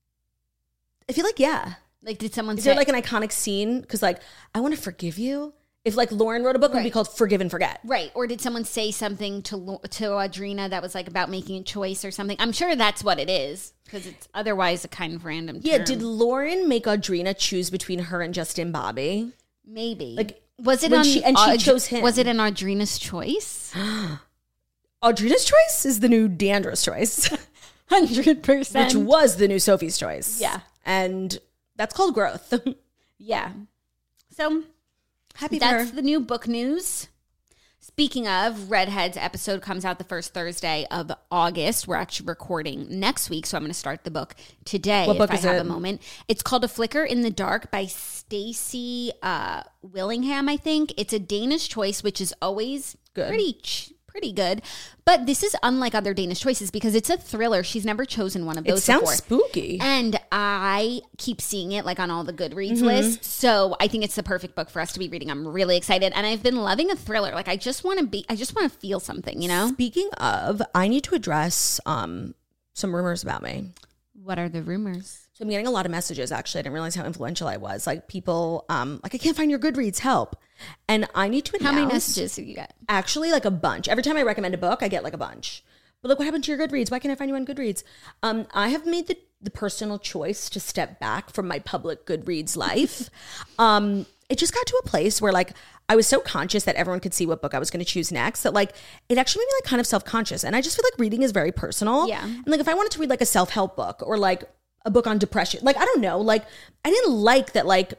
[SPEAKER 4] I feel like, yeah.
[SPEAKER 5] Like, did someone
[SPEAKER 4] Is there like an iconic scene? Because like, I want to forgive you. If like Lauren wrote a book, it would be called Forgive and Forget.
[SPEAKER 5] Right. Or did someone say something to Audrina that was like about making a choice or something? I'm sure that's what it is. Because it's otherwise a kind of random term.
[SPEAKER 4] Yeah. Did Lauren make Audrina choose between her and Justin Bobby?
[SPEAKER 5] Maybe.
[SPEAKER 4] Like,
[SPEAKER 5] was it
[SPEAKER 4] she chose him?
[SPEAKER 5] Was it an Audrina's choice?
[SPEAKER 4] Audrina's choice is the new Deandra's choice.
[SPEAKER 5] 100%.
[SPEAKER 4] Which was the new Sophie's choice.
[SPEAKER 5] Yeah.
[SPEAKER 4] And that's called growth.
[SPEAKER 5] Yeah. So
[SPEAKER 4] happy for her.
[SPEAKER 5] That's the new book news. Speaking of, Redheads episode comes out the first Thursday of August. We're actually recording next week, so I'm going to start the book today
[SPEAKER 4] What book
[SPEAKER 5] if
[SPEAKER 4] is
[SPEAKER 5] I have
[SPEAKER 4] it?
[SPEAKER 5] a moment. It's called A Flicker in the Dark by Stacey Willingham, I think. It's a Danish choice, which is always
[SPEAKER 4] good.
[SPEAKER 5] Pretty good. But this is unlike other Danish choices because it's a thriller. She's never chosen one of those
[SPEAKER 4] before. It
[SPEAKER 5] before.
[SPEAKER 4] sounds spooky.
[SPEAKER 5] And I keep seeing it like on all the Goodreads lists. So I think it's the perfect book for us to be reading. I'm really excited. And I've been loving a thriller. Like I just want to feel something,
[SPEAKER 4] Speaking of, I need to address some rumors about me.
[SPEAKER 5] What are the rumors?
[SPEAKER 4] So I'm getting a lot of messages, actually. I didn't realize how influential I was. Like people, like I can't find your Goodreads, help. And I need to announce.
[SPEAKER 5] How many messages have you got?
[SPEAKER 4] Actually, like a bunch. Every time I recommend a book, I get like a bunch. But look what happened to your Goodreads. Why can't I find you on Goodreads? I have made the personal choice to step back from my public Goodreads life. It just got to a place where like I was so conscious that everyone could see what book I was going to choose next that like it actually made me like kind of self-conscious. And I just feel like reading is very personal.
[SPEAKER 5] Yeah.
[SPEAKER 4] And like if I wanted to read like a self-help book or like a book on depression, like I don't know, like I didn't like that like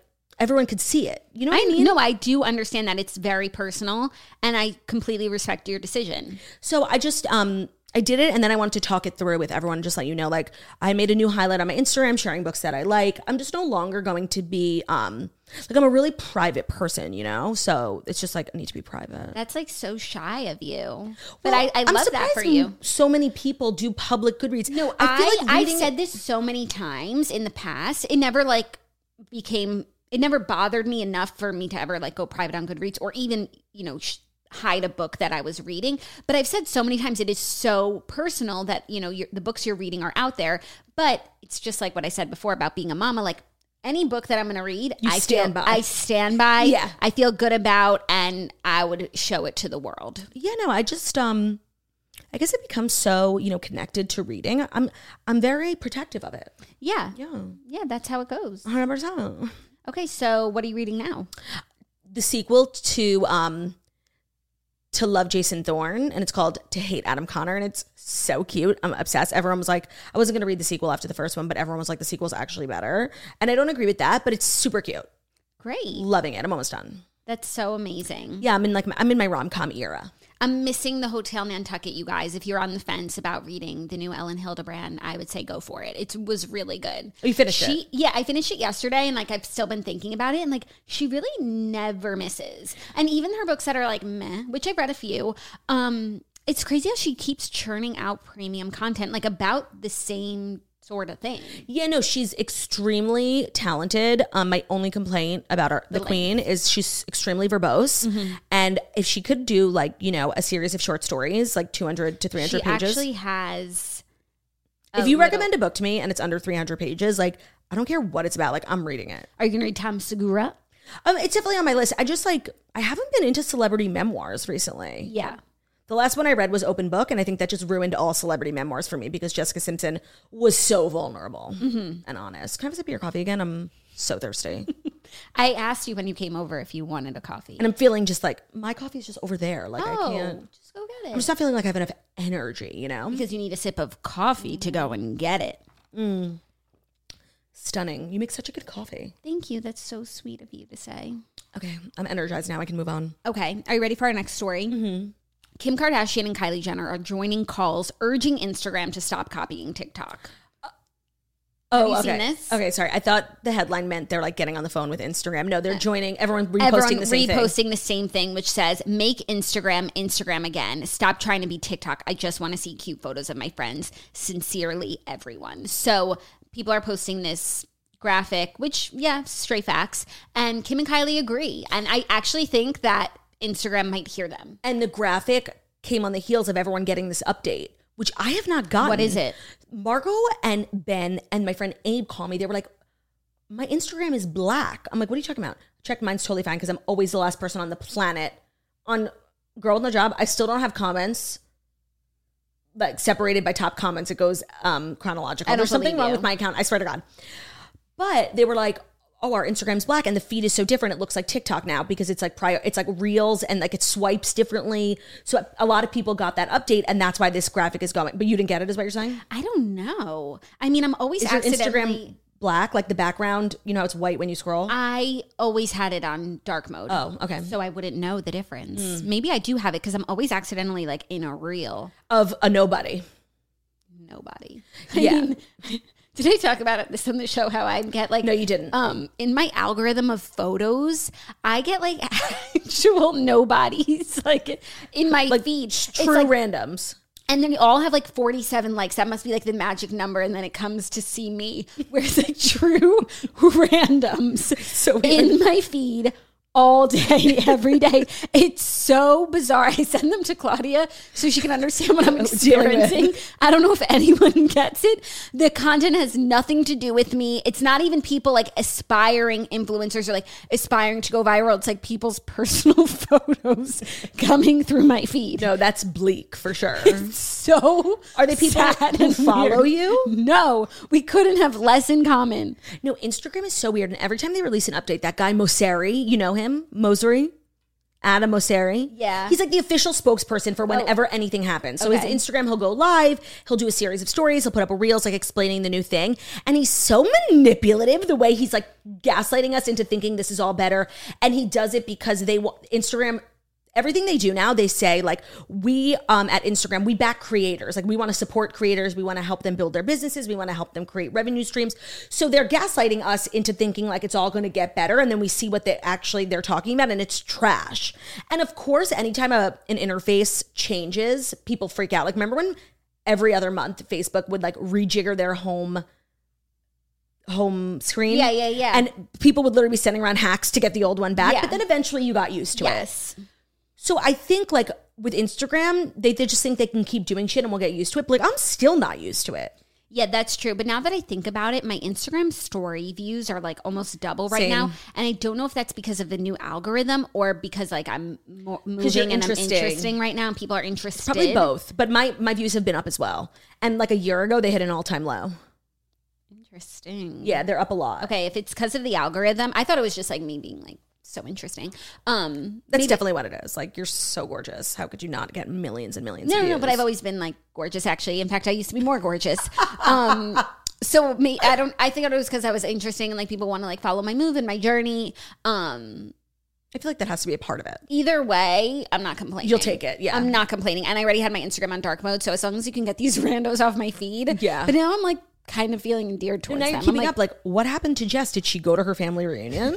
[SPEAKER 4] everyone could see it. You know what I mean?
[SPEAKER 5] No, I do understand that it's very personal, and I completely respect your decision.
[SPEAKER 4] So I just, I did it, and then I wanted to talk it through with everyone, just let you know, like, I made a new highlight on my Instagram sharing books that I like. I'm just no longer going to be, like, I'm a really private person, you know? So it's just like, I need to be private.
[SPEAKER 5] That's like so shy of you. But
[SPEAKER 4] Well,
[SPEAKER 5] I
[SPEAKER 4] I'm
[SPEAKER 5] love that for
[SPEAKER 4] surprised
[SPEAKER 5] you.
[SPEAKER 4] So many people do public Goodreads.
[SPEAKER 5] No,
[SPEAKER 4] I feel like
[SPEAKER 5] I've
[SPEAKER 4] reading,
[SPEAKER 5] said this so many times in the past. It never it never bothered me enough for me to ever like go private on Goodreads or even, you know, hide a book that I was reading. But I've said so many times it is so personal that, you know, the books you're reading are out there. But it's just like what I said before about being a mama. Like any book that I'm going to read, I stand by.
[SPEAKER 4] Yeah.
[SPEAKER 5] I feel good about, and I would show it to the world.
[SPEAKER 4] Yeah, no, I just, I guess it becomes so, you know, connected to reading. I'm very protective of it.
[SPEAKER 5] Yeah.
[SPEAKER 4] Yeah.
[SPEAKER 5] Yeah, that's how it goes.
[SPEAKER 4] 100%.
[SPEAKER 5] Okay, so what are you reading now?
[SPEAKER 4] The sequel to Love Jason Thorne, and it's called To Hate Adam Connor, and it's so cute. I'm obsessed. Everyone was like, I wasn't going to read the sequel after the first one, but everyone was like, the sequel's actually better. And I don't agree with that, but it's super cute.
[SPEAKER 5] Great.
[SPEAKER 4] Loving it. I'm almost done.
[SPEAKER 5] That's so amazing.
[SPEAKER 4] Yeah, I'm in my rom-com era.
[SPEAKER 5] I'm missing the Hotel Nantucket, you guys. If you're on the fence about reading the new Ellen Hildebrand, I would say go for it. It was really good.
[SPEAKER 4] Oh, you finished it?
[SPEAKER 5] Yeah, I finished it yesterday, and like I've still been thinking about it, and like she really never misses. And even her books that are like meh, which I've read a few, it's crazy how she keeps churning out premium content, like about the same sort of thing.
[SPEAKER 4] Yeah, no, she's extremely talented. My only complaint about her, the queen, is she's extremely verbose. Mm-hmm. And if she could do like, you know, a series of short stories, like 200 to 300 pages.
[SPEAKER 5] She actually has...
[SPEAKER 4] If you recommend a book to me and it's under 300 pages, like, I don't care what it's about. Like, I'm reading it.
[SPEAKER 5] Are you going to read Tom Segura?
[SPEAKER 4] It's definitely on my list. I haven't been into celebrity memoirs recently.
[SPEAKER 5] Yeah.
[SPEAKER 4] The last one I read was Open Book, and I think that just ruined all celebrity memoirs for me because Jessica Simpson was so vulnerable and honest. Can I have a sip of your coffee again? I'm so thirsty.
[SPEAKER 5] I asked you when you came over if you wanted a coffee.
[SPEAKER 4] And I'm feeling just like, my coffee is just over there. Like, I can't.
[SPEAKER 5] Just go get it.
[SPEAKER 4] I'm just not feeling like I have enough energy, you know?
[SPEAKER 5] Because you need a sip of coffee to go and get it.
[SPEAKER 4] Stunning. You make such a good coffee.
[SPEAKER 5] Thank you. That's so sweet of you to say.
[SPEAKER 4] Okay, I'm energized now. I can move on.
[SPEAKER 5] Okay. Are you ready for our next story? Mm-hmm. Kim Kardashian and Kylie Jenner are joining calls urging Instagram to stop copying TikTok. Have you seen this?
[SPEAKER 4] Okay, sorry. I thought the headline meant they're like getting on the phone with Instagram. No, they're joining. Everyone reposting
[SPEAKER 5] the same thing, which says, make Instagram again. Stop trying to be TikTok. I just want to see cute photos of my friends. Sincerely, everyone. So people are posting this graphic, which, yeah, straight facts. And Kim and Kylie agree. And I actually think that Instagram might hear them.
[SPEAKER 4] And the graphic came on the heels of everyone getting this update, which I have not gotten.
[SPEAKER 5] What is it?
[SPEAKER 4] Margot and Ben and my friend Abe called me. They were like, my Instagram is black. I'm like, what are you talking about? Check, mine's totally fine because I'm always the last person on the planet. On Girl with No Job, I still don't have comments like separated by top comments. It goes chronological. There's something wrong with my account. I swear to God. But they were like, oh, our Instagram's black and the feed is so different. It looks like TikTok now because it's like it's like reels and like it swipes differently. So a lot of people got that update and that's why this graphic is going. But you didn't get it is what you're saying?
[SPEAKER 5] I don't know. I mean, I'm always
[SPEAKER 4] Is your Instagram black? Like the background, you know how it's white when you scroll?
[SPEAKER 5] I always had it on dark mode.
[SPEAKER 4] Oh, okay.
[SPEAKER 5] So I wouldn't know the difference. Maybe I do have it because I'm always accidentally like in a reel.
[SPEAKER 4] Of a nobody.
[SPEAKER 5] I mean, did I talk about this on the show? How I get like
[SPEAKER 4] no, you didn't.
[SPEAKER 5] In my algorithm of photos, I get like actual nobodies like in my feed,
[SPEAKER 4] true randoms.
[SPEAKER 5] And then you all have like 47 likes. That must be like the magic number. And then it comes to see me, where it's like true randoms
[SPEAKER 4] So
[SPEAKER 5] in my feed. All day, every day. It's so bizarre. I send them to Claudia so she can understand what I'm experiencing. I don't know if anyone gets it. The content has nothing to do with me. It's not even people like aspiring influencers or like aspiring to go viral. It's like people's personal photos coming through my feed.
[SPEAKER 4] No, that's bleak for sure.
[SPEAKER 5] So
[SPEAKER 4] are they people who follow you?
[SPEAKER 5] No, we couldn't have less in common.
[SPEAKER 4] No, Instagram is so weird. And every time they release an update, that guy Mosseri, you know him? Mosery? Adam Mosseri.
[SPEAKER 5] Yeah.
[SPEAKER 4] He's like the official spokesperson for whenever anything happens. So his Instagram, he'll go live, he'll do a series of stories, he'll put up a reels like explaining the new thing. And he's so manipulative the way he's like gaslighting us into thinking this is all better. And he does it because Instagram, everything they do now, they say like, we at Instagram, we back creators. Like we want to support creators. We want to help them build their businesses. We want to help them create revenue streams. So they're gaslighting us into thinking like it's all going to get better. And then we see what they're talking about and it's trash. And of course, anytime an interface changes, people freak out. Like remember when every other month Facebook would like rejigger their home screen?
[SPEAKER 5] Yeah.
[SPEAKER 4] And people would literally be sending around hacks to get the old one back.
[SPEAKER 5] Yeah.
[SPEAKER 4] But then eventually you got used to it.
[SPEAKER 5] Yes.
[SPEAKER 4] So I think like with Instagram, they just think they can keep doing shit and we'll get used to it. But like I'm still not used to it.
[SPEAKER 5] Yeah, that's true. But now that I think about it, my Instagram story views are like almost double right
[SPEAKER 4] Same.
[SPEAKER 5] now. And I don't know if that's because of the new algorithm or because like I'm moving and I'm interesting right now and people are interested.
[SPEAKER 4] Probably both. But my views have been up as well. And like a year ago, they hit an all-time low.
[SPEAKER 5] Interesting.
[SPEAKER 4] Yeah, they're up a lot.
[SPEAKER 5] Okay, if it's because of the algorithm, I thought it was just like me being like so interesting.
[SPEAKER 4] That's definitely what it is. Like you're so gorgeous. How could you not get millions and millions of views?
[SPEAKER 5] No, but I've always been like gorgeous actually. In fact, I used to be more gorgeous. So I think it was because I was interesting and like people want to like follow my move and my journey.
[SPEAKER 4] I feel like that has to be a part of it.
[SPEAKER 5] Either way, I'm not complaining.
[SPEAKER 4] You'll take it, yeah.
[SPEAKER 5] I'm not complaining. And I already had my Instagram on dark mode, so as long as you can get these randos off my feed.
[SPEAKER 4] Yeah.
[SPEAKER 5] But now I'm like kind of feeling endeared towards
[SPEAKER 4] Now
[SPEAKER 5] them.
[SPEAKER 4] you're keeping
[SPEAKER 5] I'm like,
[SPEAKER 4] up. Like, what happened to Jess? Did she go to her family reunion?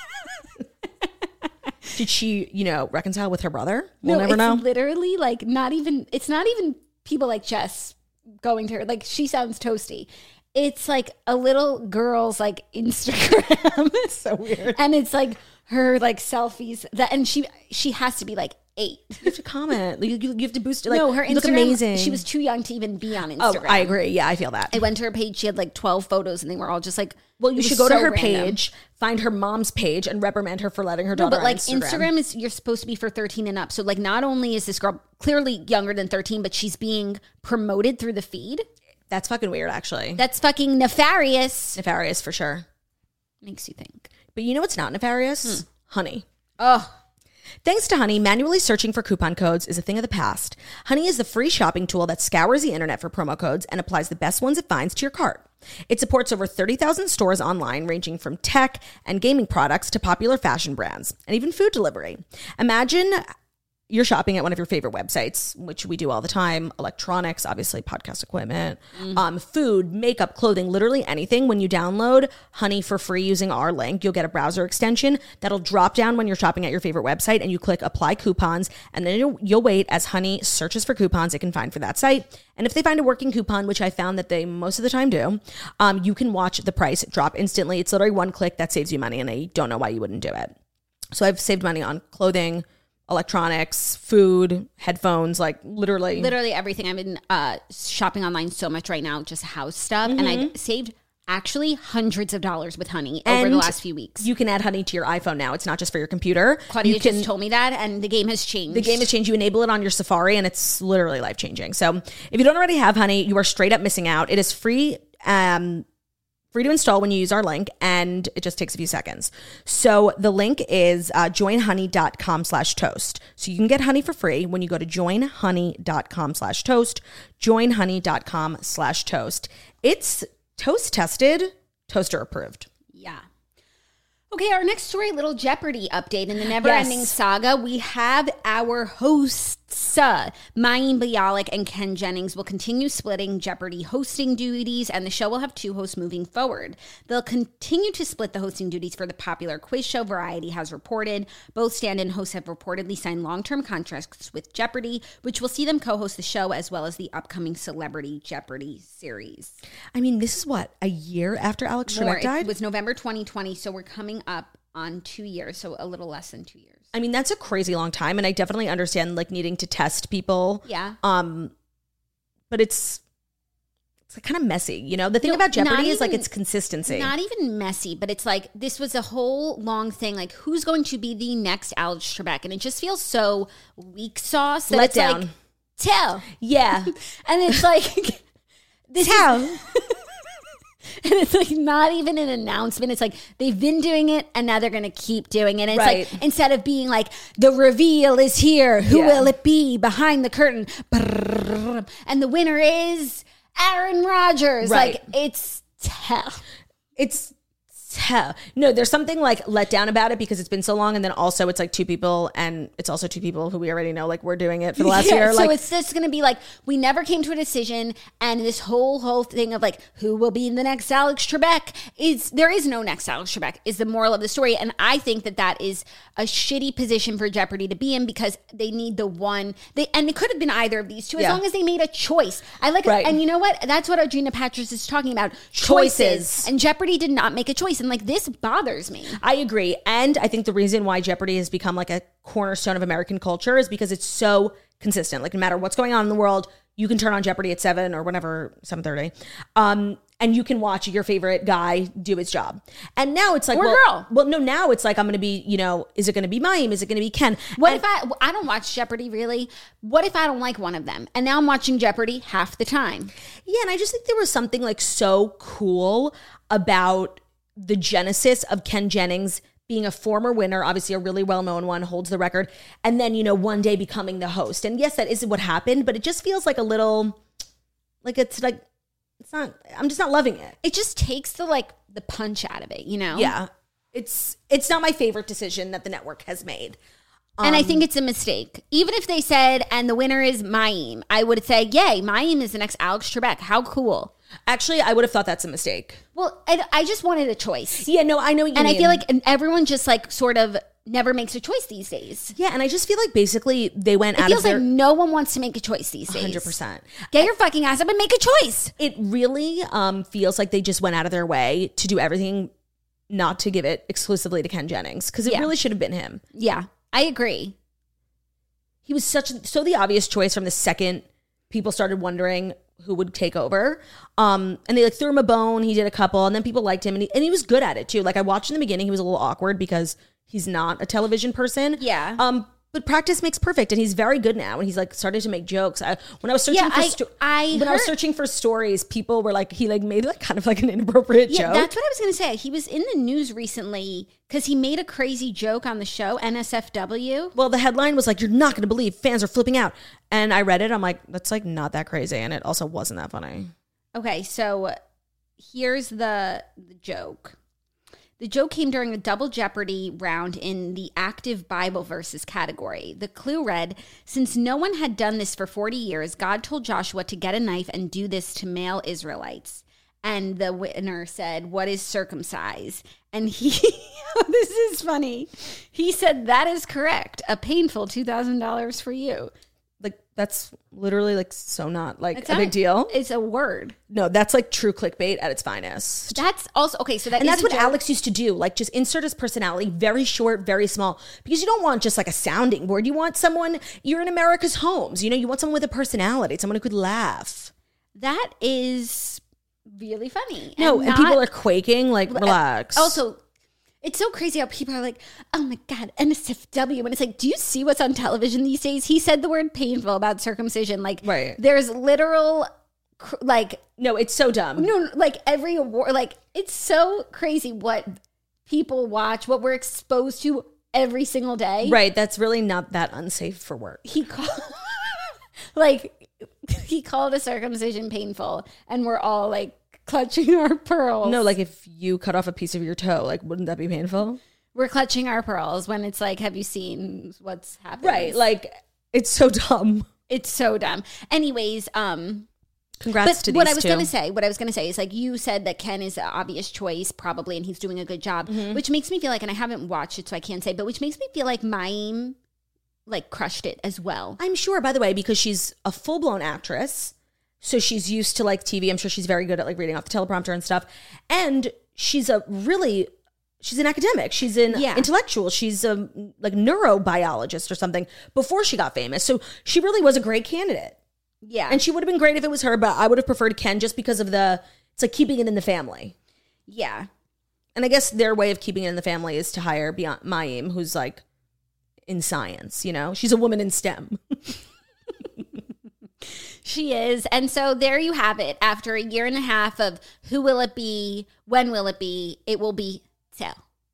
[SPEAKER 4] Did she, reconcile with her brother? We'll never know.
[SPEAKER 5] Literally like it's not even people like Jess going to her. Like she sounds toasty. It's like a little girl's like Instagram.
[SPEAKER 4] It's so weird.
[SPEAKER 5] And it's like her like selfies and she has to be like 8.
[SPEAKER 4] You have to comment. You have to boost it. Like,
[SPEAKER 5] no, her
[SPEAKER 4] you look
[SPEAKER 5] Instagram,
[SPEAKER 4] amazing.
[SPEAKER 5] she was too young to even be on Instagram.
[SPEAKER 4] Oh, I agree. Yeah, I feel that.
[SPEAKER 5] I went to her page. She had like 12 photos and they were all just like,
[SPEAKER 4] well, you should go to her page, find her mom's page and reprimand her for letting her daughter
[SPEAKER 5] but like
[SPEAKER 4] on
[SPEAKER 5] Instagram is, you're supposed to be for 13 and up. So like not only is this girl clearly younger than 13, but she's being promoted through the feed.
[SPEAKER 4] That's fucking weird, actually.
[SPEAKER 5] That's fucking nefarious.
[SPEAKER 4] Nefarious for sure.
[SPEAKER 5] Makes you think.
[SPEAKER 4] But you know what's not nefarious? Honey.
[SPEAKER 5] Oh,
[SPEAKER 4] Thanks to Honey, manually searching for coupon codes is a thing of the past. Honey is the free shopping tool that scours the internet for promo codes and applies the best ones it finds to your cart. It supports over 30,000 stores online, ranging from tech and gaming products to popular fashion brands, and even food delivery. Imagine you're shopping at one of your favorite websites, which we do all the time, electronics, obviously podcast equipment, food, makeup, clothing, literally anything. When you download Honey for free using our link, you'll get a browser extension that'll drop down when you're shopping at your favorite website, and you click apply coupons, and then you'll wait as Honey searches for coupons it can find for that site. And if they find a working coupon, which I found that they most of the time do, you can watch the price drop instantly. It's literally one click that saves you money, and I don't know why you wouldn't do it. So I've saved money on clothing, electronics, food, headphones, like literally
[SPEAKER 5] everything. I've been shopping online so much right now, just house stuff. And I've saved actually hundreds of dollars with Honey over the last few weeks.
[SPEAKER 4] You can add Honey to your iPhone now. It's not just for your computer.
[SPEAKER 5] Claudia just told me that, and the game has changed.
[SPEAKER 4] The game has changed. You enable it on your Safari, and it's literally life-changing. So if you don't already have Honey, you are straight up missing out. It is free to install when you use our link, and it just takes a few seconds. So the link is joinhoney.com/toast. So you can get Honey for free when you go to joinhoney.com/toast, joinhoney.com/toast. It's toast tested, toaster approved.
[SPEAKER 5] Yeah. Okay, our next story, little Jeopardy update. In the never-ending saga, we have our hosts, Mayim Bialik and Ken Jennings, will continue splitting Jeopardy hosting duties, and the show will have 2 hosts moving forward. They'll continue to split the hosting duties for the popular quiz show, Variety has reported. Both stand-in hosts have reportedly signed long-term contracts with Jeopardy, which will see them co-host the show as well as the upcoming Celebrity Jeopardy series.
[SPEAKER 4] I mean, this is what, a year after Alex Trebek died?
[SPEAKER 5] It was November 2020, so we're coming up on 2 years, so a little less than 2 years.
[SPEAKER 4] I mean, that's a crazy long time, and I definitely understand like needing to test people.
[SPEAKER 5] Yeah.
[SPEAKER 4] But it's kind of messy, you know? The thing about Jeopardy is like its consistency.
[SPEAKER 5] Not even messy, but it's like this was a whole long thing. Like, who's going to be the next Alex Trebek? And it just feels so weak sauce that
[SPEAKER 4] Let
[SPEAKER 5] it's
[SPEAKER 4] down.
[SPEAKER 5] Like, tell.
[SPEAKER 4] Yeah.
[SPEAKER 5] And it's like, this
[SPEAKER 4] Tell.
[SPEAKER 5] And it's like not even an announcement. It's like they've been doing it and now they're going to keep doing it. And it's like instead of being like the reveal is here, who will it be behind the curtain? And the winner is Aaron Rodgers.
[SPEAKER 4] Right.
[SPEAKER 5] Like it's
[SPEAKER 4] no, there's something like let down about it because it's been so long, and then also it's like two people, and it's also two people who we already know, like we're doing it for the last year.
[SPEAKER 5] So
[SPEAKER 4] like
[SPEAKER 5] it's just going to be like we never came to a decision, and this whole thing of like who will be the next Alex Trebek there is no next Alex Trebek is the moral of the story, and I think that is a shitty position for Jeopardy to be in because they need the one and it could have been either of these two as long as they made a choice. I like it, and you know what? That's what Audrina Patras is talking about. Choices. And Jeopardy did not make a choice. And like this bothers me.
[SPEAKER 4] I agree. And I think the reason why Jeopardy has become like a cornerstone of American culture is because it's so consistent. Like no matter what's going on in the world, you can turn on Jeopardy at 7 or whenever, 7:30. And you can watch your favorite guy do his job. And now it's like,
[SPEAKER 5] girl.
[SPEAKER 4] Well, no, now it's like, I'm going to be, is it going to be Mayim? Is it going to be Ken?
[SPEAKER 5] What if I don't watch Jeopardy really? What if I don't like one of them? And now I'm watching Jeopardy half the time.
[SPEAKER 4] Yeah. And I just think there was something like so cool about the genesis of Ken Jennings being a former winner, obviously a really well-known one, holds the record, and then, one day becoming the host. And yes, that isn't what happened, but it just feels like a little, it's not, I'm just not loving it.
[SPEAKER 5] It just takes the punch out of it,
[SPEAKER 4] Yeah. It's not my favorite decision that the network has made.
[SPEAKER 5] And I think it's a mistake. Even if they said, and the winner is Mayim, I would say, yay, Mayim is the next Alex Trebek. How cool.
[SPEAKER 4] Actually, I would have thought that's a mistake.
[SPEAKER 5] Well, I just wanted a choice.
[SPEAKER 4] Yeah, no, I know what you mean.
[SPEAKER 5] And I feel like everyone just sort of never makes a choice these days.
[SPEAKER 4] Yeah, and I just feel like basically they went out of their...
[SPEAKER 5] It feels like no one wants to make a choice these days.
[SPEAKER 4] 100%.
[SPEAKER 5] Get your fucking ass up and make a choice.
[SPEAKER 4] It really feels like they just went out of their way to do everything not to give it exclusively to Ken Jennings, because it really should have been him.
[SPEAKER 5] Yeah, I agree.
[SPEAKER 4] He was so the obvious choice from the second people started wondering who would take over. And they threw him a bone. He did a couple, and then people liked him, and he was good at it too. Like I watched in the beginning, he was a little awkward because he's not a television person.
[SPEAKER 5] Yeah.
[SPEAKER 4] But practice makes perfect, and he's very good now. And he's started to make jokes. When I was searching I was searching for stories, people were he made kind of an inappropriate joke.
[SPEAKER 5] That's what I was going to say. He was in the news recently because he made a crazy joke on the show NSFW.
[SPEAKER 4] Well, the headline was you're not going to believe fans are flipping out, and I read it. I'm like, that's not that crazy, and it also wasn't that funny.
[SPEAKER 5] Okay, so here's the joke. The joke came during a double Jeopardy round in the active Bible verses category. The clue read, since no one had done this for 40 years, God told Joshua to get a knife and do this to male Israelites. And the winner said, what is circumcise? And he, this is funny. He said, that is correct. A painful $2,000 for you.
[SPEAKER 4] That's literally so not a big deal.
[SPEAKER 5] It's a word.
[SPEAKER 4] No, that's true clickbait at its finest.
[SPEAKER 5] That's also okay. So
[SPEAKER 4] that's what Alex used to do. Just insert his personality, very short, very small, because you don't want just a sounding board. You want someone. You're in America's homes. You want someone with a personality, someone who could laugh.
[SPEAKER 5] That is really funny.
[SPEAKER 4] No, and people are quaking. Relax.
[SPEAKER 5] Also, it's so crazy how people are like, oh my God, NSFW. And it's do you see what's on television these days? He said the word painful about circumcision.
[SPEAKER 4] Right.
[SPEAKER 5] There's literal,
[SPEAKER 4] no, it's so dumb.
[SPEAKER 5] No, every award, it's so crazy what people watch, what we're exposed to every single day.
[SPEAKER 4] Right. That's really not that unsafe for work.
[SPEAKER 5] He called, he called a circumcision painful, and we're all clutching our pearls.
[SPEAKER 4] No, if you cut off a piece of your toe, wouldn't that be painful?
[SPEAKER 5] We're clutching our pearls when it's have you seen what's happening?
[SPEAKER 4] Right. It's so dumb.
[SPEAKER 5] It's so dumb. Anyways,
[SPEAKER 4] congrats to these
[SPEAKER 5] what
[SPEAKER 4] two.
[SPEAKER 5] I was going to say is you said that Ken is the obvious choice probably, and he's doing a good job, which makes me feel and I haven't watched it so I can't say, but which makes me feel Mayim crushed it as well.
[SPEAKER 4] I'm sure, by the way, because she's a full-blown actress. So she's used to TV. I'm sure she's very good at reading off the teleprompter and stuff. And she's an academic. She's an intellectual. She's a neurobiologist or something before she got famous. So she really was a great candidate.
[SPEAKER 5] Yeah.
[SPEAKER 4] And she would have been great if it was her, but I would have preferred Ken just because of it's keeping it in the family.
[SPEAKER 5] Yeah.
[SPEAKER 4] And I guess their way of keeping it in the family is to hire Mayim, who's in science, She's a woman in STEM.
[SPEAKER 5] She is. And so there you have it. After a year and a half of who will it be? When will it be? It will be so.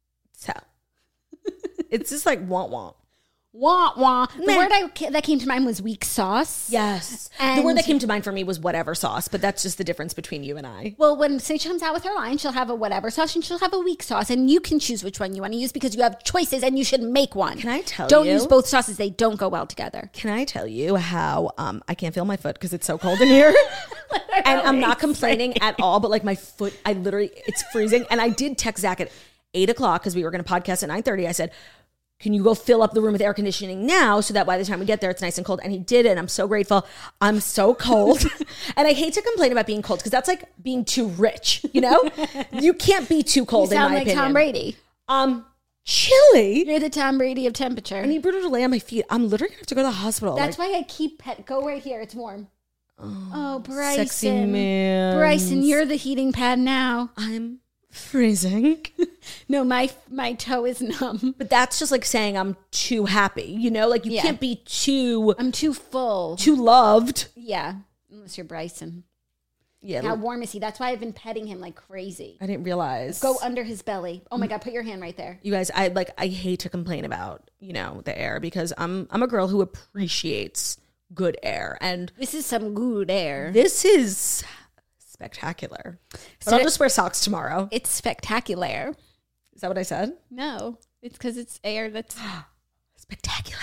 [SPEAKER 4] It's just like wah.
[SPEAKER 5] Wah, wah. The word that came to mind was weak sauce.
[SPEAKER 4] Yes.
[SPEAKER 5] And
[SPEAKER 4] the word that came to mind for me was whatever sauce, but that's just the difference between you and I.
[SPEAKER 5] Well, when Cindy comes out with her line, she'll have a whatever sauce and she'll have a weak sauce. And you can choose which one you want to use because you have choices and you should make one.
[SPEAKER 4] Can I tell
[SPEAKER 5] Don't
[SPEAKER 4] you?
[SPEAKER 5] use both sauces. They don't go well together.
[SPEAKER 4] Can I tell you how I can't feel my foot because it's so cold in here? And I'm not complaining at all, but like my foot, it's freezing. And I did text Zach at 8 o'clock because we were going to podcast at 9:30. I said, can you go fill up the room with air conditioning now so that by the time we get there, it's nice and cold? And he did it. And I'm so grateful. I'm so cold. And I hate to complain about being cold because that's like being too rich, you know? You can't be too cold,
[SPEAKER 5] You sound
[SPEAKER 4] in my
[SPEAKER 5] like
[SPEAKER 4] opinion.
[SPEAKER 5] Tom Brady.
[SPEAKER 4] Chilly.
[SPEAKER 5] You're the Tom Brady of temperature.
[SPEAKER 4] I need Bruno to lay on my feet. I'm literally going to have to go to the hospital.
[SPEAKER 5] That's why I keep go right here. It's warm. Oh, Bryson.
[SPEAKER 4] Sexy man.
[SPEAKER 5] Bryson, you're the heating pad now.
[SPEAKER 4] I'm freezing.
[SPEAKER 5] No, my toe is numb.
[SPEAKER 4] But that's just like saying I'm too happy, you know? Like you can't be too
[SPEAKER 5] I'm too full.
[SPEAKER 4] too loved.
[SPEAKER 5] Yeah, unless you're Bryson.
[SPEAKER 4] Yeah.
[SPEAKER 5] How warm is he? That's why I've been petting him like crazy.
[SPEAKER 4] I didn't realize.
[SPEAKER 5] Go under his belly. Oh my God, put your hand right there.
[SPEAKER 4] You guys, I hate to complain about, you know, the air because I'm a girl who appreciates good air. And
[SPEAKER 5] This is some good air.
[SPEAKER 4] this is spectacular. But I'll just wear socks tomorrow.
[SPEAKER 5] It's spectacular.
[SPEAKER 4] Is that what I said?
[SPEAKER 5] No, it's because it's air that's...
[SPEAKER 4] Spectacular.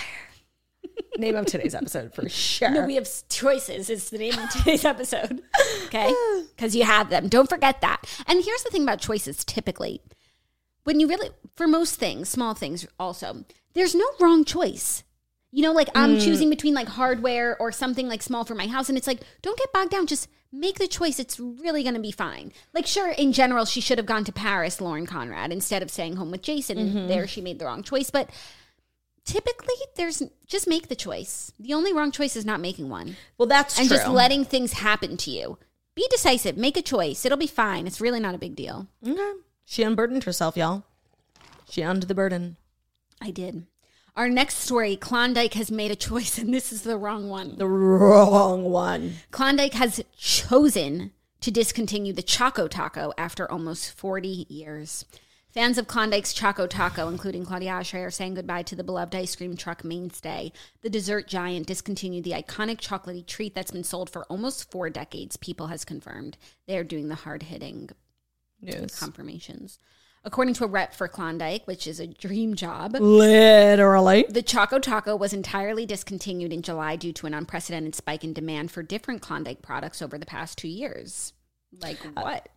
[SPEAKER 4] Name of today's episode for sure.
[SPEAKER 5] No, we have choices. It's the name of today's episode. Okay? Because you have them. Don't forget that. And here's the thing about choices typically. When you really, for most things, small things also, there's no wrong choice. You know, like I'm choosing between like hardware or something like small for my house. And it's like, don't get bogged down. Just make the choice. It's really going to be fine. Like, sure, in general, she should have gone to Paris, Lauren Conrad, instead of staying home with Jason. And there she made the wrong choice. But typically, just make the choice. The only wrong choice is not making one.
[SPEAKER 4] Well, that's
[SPEAKER 5] And
[SPEAKER 4] true.
[SPEAKER 5] just letting things happen to you. Be decisive. Make a choice. It'll be fine. It's really not a big deal.
[SPEAKER 4] Okay. She unburdened herself, y'all. She undid the burden.
[SPEAKER 5] I did. Our next story, Klondike has made a choice, and this is the wrong one.
[SPEAKER 4] The wrong one.
[SPEAKER 5] Klondike has chosen to discontinue the Choco Taco after almost 40 years. Fans of Klondike's Choco Taco, including Claudia Oshry, are saying goodbye to the beloved ice cream truck mainstay. The dessert giant discontinued the iconic chocolatey treat that's been sold for almost 4 decades, People has confirmed. They are doing the hard-hitting
[SPEAKER 4] News.
[SPEAKER 5] confirmations. According to a rep for Klondike, which is a dream job,
[SPEAKER 4] Literally.
[SPEAKER 5] the Choco Taco was entirely discontinued in July due to an unprecedented spike in demand for different Klondike products over the past 2 years. Like what?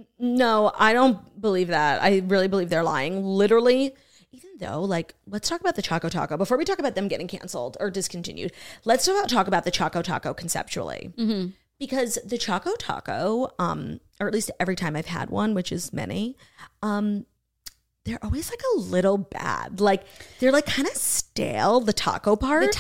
[SPEAKER 4] No, I don't believe that. I really believe they're lying. Literally, even though, like, let's talk about the Choco Taco. Before we talk about them getting canceled or discontinued, let's talk about the Choco Taco conceptually. Mm-hmm. Because the Choco Taco, or at least every time I've had one, which is many, they're always like a little bad. Like, they're like kind of stale, the taco part.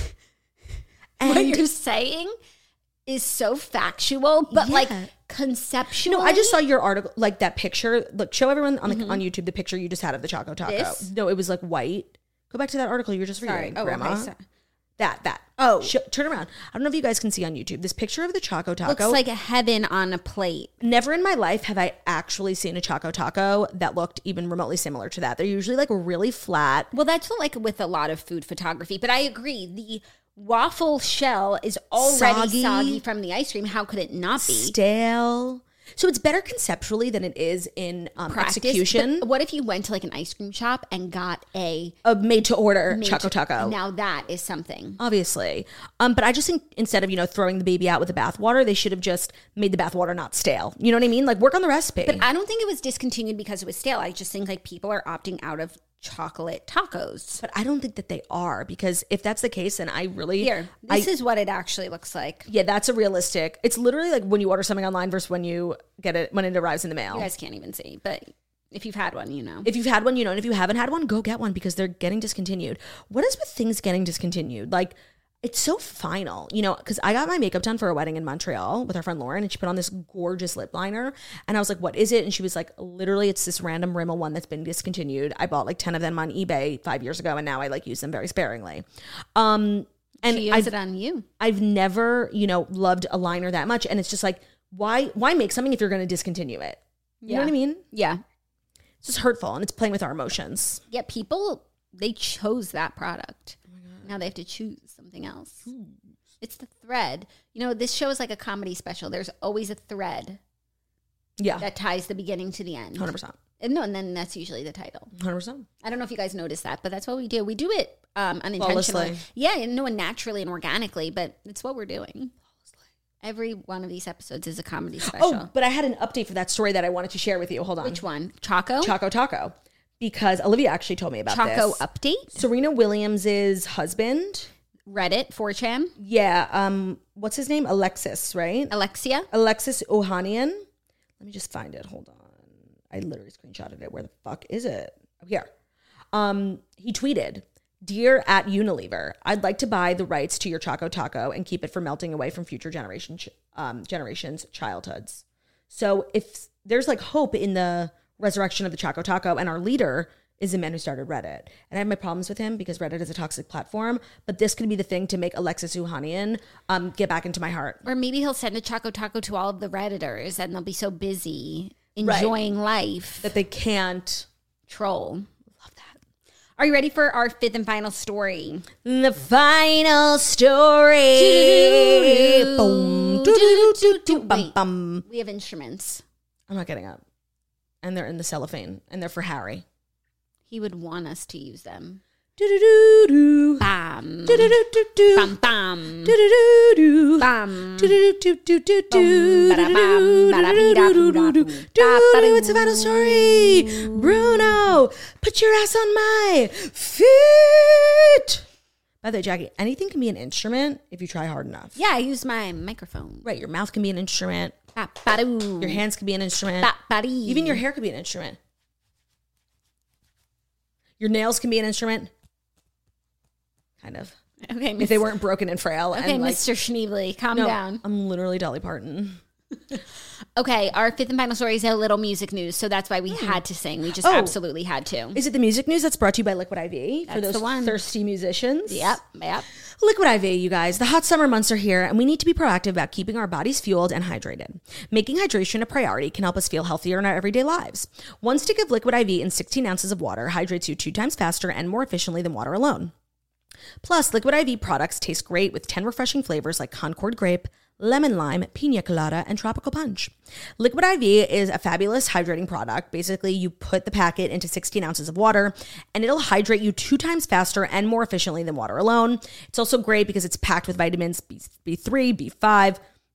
[SPEAKER 5] What you're saying is so factual, but
[SPEAKER 4] Yeah.
[SPEAKER 5] like conceptual.
[SPEAKER 4] No, I just saw your article, like that picture. Look, show everyone on on YouTube the picture you just had of the Choco Taco.
[SPEAKER 5] This?
[SPEAKER 4] No, it was like white. Go back to that article you were just
[SPEAKER 5] Sorry.
[SPEAKER 4] reading,
[SPEAKER 5] Oh,
[SPEAKER 4] Grandma.
[SPEAKER 5] okay.
[SPEAKER 4] That.
[SPEAKER 5] Oh.
[SPEAKER 4] Turn around. I don't know if you guys can see on YouTube this picture of the Choco Taco.
[SPEAKER 5] Looks like a heaven on a plate.
[SPEAKER 4] Never in my life have I actually seen a Choco Taco that looked even remotely similar to that. They're usually like really flat.
[SPEAKER 5] Well, that's like with a lot of food photography, but I agree. The waffle shell is already soggy from the ice cream. How could it not be?
[SPEAKER 4] Stale. So it's better conceptually than it is in
[SPEAKER 5] Practice.
[SPEAKER 4] execution.
[SPEAKER 5] But what if you went to like an ice cream shop and got a
[SPEAKER 4] Made to order Choco Taco.
[SPEAKER 5] Now that is something.
[SPEAKER 4] Obviously. But I just think instead of, throwing the baby out with the bathwater, they should have just made the bathwater not stale. You know what I mean? Like, work on the recipe.
[SPEAKER 5] But I don't think it was discontinued because it was stale. I just think like people are opting out of chocolate tacos.
[SPEAKER 4] But I don't think that they are, because if that's the case, then I really...
[SPEAKER 5] This is what it actually looks like.
[SPEAKER 4] Yeah, that's a realistic... It's literally like when you order something online versus when you get it, when it arrives in the mail.
[SPEAKER 5] You guys can't even see, but if you've had one, you know.
[SPEAKER 4] If you've had one, and if you haven't had one, go get one, because they're getting discontinued. What is with things getting discontinued? Like, it's so final, because I got my makeup done for a wedding in Montreal with our friend Lauren, and she put on this gorgeous lip liner, and I was like, what is it? And she was like, literally, it's this random Rimmel one that's been discontinued. I bought like 10 of them on eBay 5 years ago, and now I like use them very sparingly. And
[SPEAKER 5] she has it on you.
[SPEAKER 4] I've never, loved a liner that much. And it's just like, why make something if you're going to discontinue it? You know what I mean?
[SPEAKER 5] Yeah.
[SPEAKER 4] It's just hurtful and it's playing with our emotions.
[SPEAKER 5] Yeah, people, they chose that product. Now they have to choose something else. It's the thread. This show is like a comedy special. There's always a thread.
[SPEAKER 4] Yeah.
[SPEAKER 5] That ties the beginning to the end.
[SPEAKER 4] 100%.
[SPEAKER 5] And then that's usually the title.
[SPEAKER 4] 100%.
[SPEAKER 5] I don't know if you guys noticed that, but that's what we do. We do it unintentionally.
[SPEAKER 4] Flawlessly.
[SPEAKER 5] Yeah, and naturally and organically, but it's what we're doing. Every one of these episodes is a comedy special.
[SPEAKER 4] Oh, but I had an update for that story that I wanted to share with you. Hold on.
[SPEAKER 5] Which one? Choco?
[SPEAKER 4] Choco Taco. Because Olivia actually told me about
[SPEAKER 5] Choco
[SPEAKER 4] this.
[SPEAKER 5] update?
[SPEAKER 4] Serena Williams' husband.
[SPEAKER 5] Reddit, 4chan?
[SPEAKER 4] Yeah. What's his name? Alexis, right?
[SPEAKER 5] Alexis
[SPEAKER 4] Ohanian. Let me just find it. Hold on. I literally screenshotted it. Where the fuck is it? Oh, here. He tweeted, "Dear at Unilever, I'd like to buy the rights to your Choco Taco and keep it from melting away from future generations' childhoods." So if there's like hope in the resurrection of the Choco Taco, and our leader is the man who started Reddit. And I have my problems with him because Reddit is a toxic platform, but this could be the thing to make Alexis Ohanian get back into my heart.
[SPEAKER 5] Or maybe he'll send a Choco Taco to all of the Redditors and they'll be so busy enjoying life
[SPEAKER 4] that they can't
[SPEAKER 5] troll. Love that. Are you ready for our fifth and final story?
[SPEAKER 4] The final story. Boom.
[SPEAKER 5] Wait, we have instruments.
[SPEAKER 4] I'm not getting up. And they're in the cellophane. And they're for Harry.
[SPEAKER 5] He would want us to use them.
[SPEAKER 4] Do-do-do-do.
[SPEAKER 5] Bam.
[SPEAKER 4] Do-do-do-do-do.
[SPEAKER 5] Bam, bam.
[SPEAKER 4] Do-do-do-do.
[SPEAKER 5] Bam.
[SPEAKER 4] Do-do-do-do-do-do. Do-do-do-do-do. It's the final story. Bruno, put your ass on my feet. By the way, Jackie, anything can be an instrument if you try hard enough.
[SPEAKER 5] Yeah, I use my microphone.
[SPEAKER 4] Right, your mouth can be an instrument.
[SPEAKER 5] Ba-ba-doo.
[SPEAKER 4] Your hands can be an instrument.
[SPEAKER 5] Ba-ba-dee.
[SPEAKER 4] Even your hair could be an instrument. Your nails can be an instrument. Kind of.
[SPEAKER 5] Okay,
[SPEAKER 4] if they weren't broken and frail.
[SPEAKER 5] Okay,
[SPEAKER 4] and
[SPEAKER 5] Mr. Schneebly, calm down.
[SPEAKER 4] I'm literally Dolly Parton.
[SPEAKER 5] Okay, our fifth and final story is a little music news, so that's why we had to sing. We just absolutely had to.
[SPEAKER 4] Is it the music news that's brought to you by Liquid IV?
[SPEAKER 5] That's
[SPEAKER 4] for those
[SPEAKER 5] the one.
[SPEAKER 4] thirsty musicians?
[SPEAKER 5] Yep.
[SPEAKER 4] Liquid IV, you guys. The hot summer months are here, and we need to be proactive about keeping our bodies fueled and hydrated. Making hydration a priority can help us feel healthier in our everyday lives. One stick of Liquid IV in 16 ounces of water hydrates you 2 times faster and more efficiently than water alone. Plus, Liquid IV products taste great with 10 refreshing flavors like Concord Grape, Lemon Lime, Pina Colada, and Tropical Punch. Liquid IV is a fabulous hydrating product. Basically, you put the packet into 16 ounces of water, and it'll hydrate you 2 times faster and more efficiently than water alone. It's also great because it's packed with vitamins B3, B5,